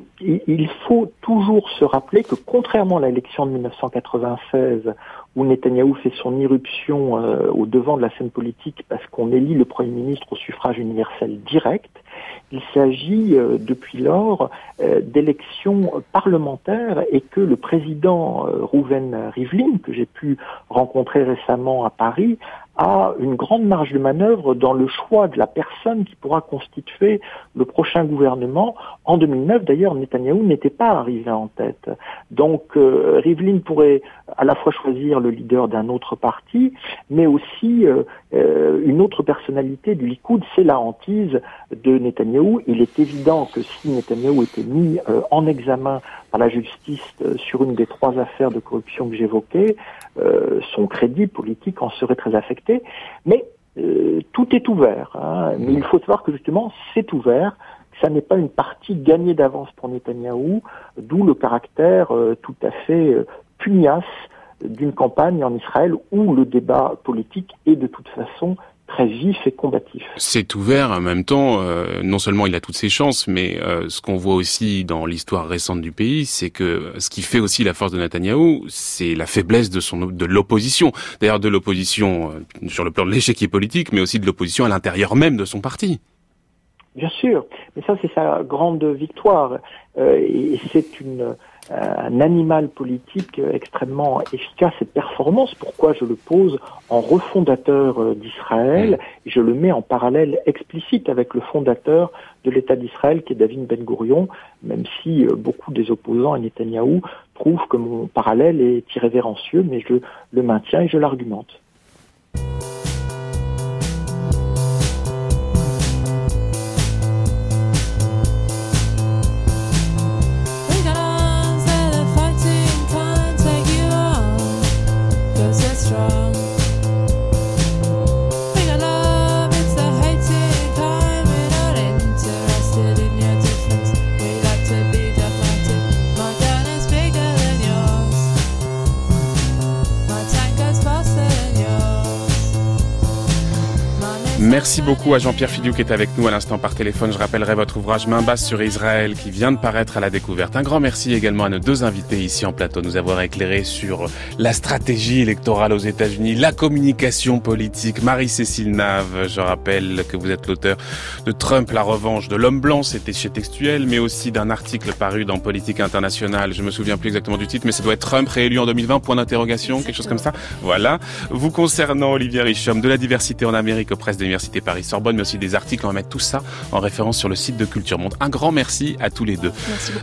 Il faut toujours se rappeler que contrairement à l'élection de mille neuf cent quatre-vingt-seize, où Netanyahou fait son irruption euh, au devant de la scène politique parce qu'on élit le Premier ministre au suffrage universel direct, il s'agit euh, depuis lors euh, d'élections parlementaires et que le président euh, Reuven Rivlin, que j'ai pu rencontrer récemment à Paris, a une grande marge de manœuvre dans le choix de la personne qui pourra constituer le prochain gouvernement. En deux mille neuf, d'ailleurs, Netanyahou n'était pas arrivé en tête. Donc, euh, Rivlin pourrait à la fois choisir le leader d'un autre parti, mais aussi euh, euh, une autre personnalité du Likoud, c'est la hantise de Netanyahou. Il est évident que si Netanyahou était mis euh, en examen par la justice euh, sur une des trois affaires de corruption que j'évoquais, euh, son crédit politique en serait très affecté. Mais euh, tout est ouvert. Hein. Mais il faut savoir que justement, c'est ouvert. Ça n'est pas une partie gagnée d'avance pour Netanyahou, d'où le caractère euh, tout à fait euh, pugnace d'une campagne en Israël où le débat politique est de toute façon très vif et combatif. C'est ouvert, en même temps, euh, non seulement il a toutes ses chances, mais euh, ce qu'on voit aussi dans l'histoire récente du pays, c'est que ce qui fait aussi la force de Netanyahou, c'est la faiblesse de son de l'opposition. D'ailleurs, de l'opposition euh, sur le plan de l'échiquier politique, mais aussi de l'opposition à l'intérieur même de son parti. Bien sûr, mais ça c'est sa grande victoire euh, et c'est une un animal politique extrêmement efficace et performant. Pourquoi je le pose en refondateur d'Israël et je le mets en parallèle explicite avec le fondateur de l'État d'Israël qui est David Ben Gourion, même si beaucoup des opposants à Netanyahou trouvent que mon parallèle est irrévérencieux, mais je le maintiens et je l'argumente. Merci beaucoup à Jean-Pierre Filiou qui est avec nous à l'instant par téléphone. Je rappellerai votre ouvrage Main basse sur Israël qui vient de paraître à la découverte. Un grand merci également à nos deux invités ici en plateau de nous avoir éclairé sur la stratégie électorale aux États-Unis, la communication politique. Marie-Cécile Nave, je rappelle que vous êtes l'auteur de Trump, la revanche de l'homme blanc, c'était chez Textuel, mais aussi d'un article paru dans Politique Internationale. Je me souviens plus exactement du titre, mais ça doit être Trump réélu en deux mille vingt, point d'interrogation, quelque chose comme ça. Voilà. Vous concernant Olivier Richomme, de la diversité en Amérique aux presses de l'Université Paris-Sorbonne, mais aussi des articles. On va mettre tout ça en référence sur le site de Culture Monde. Un grand merci à tous les deux. Merci beaucoup.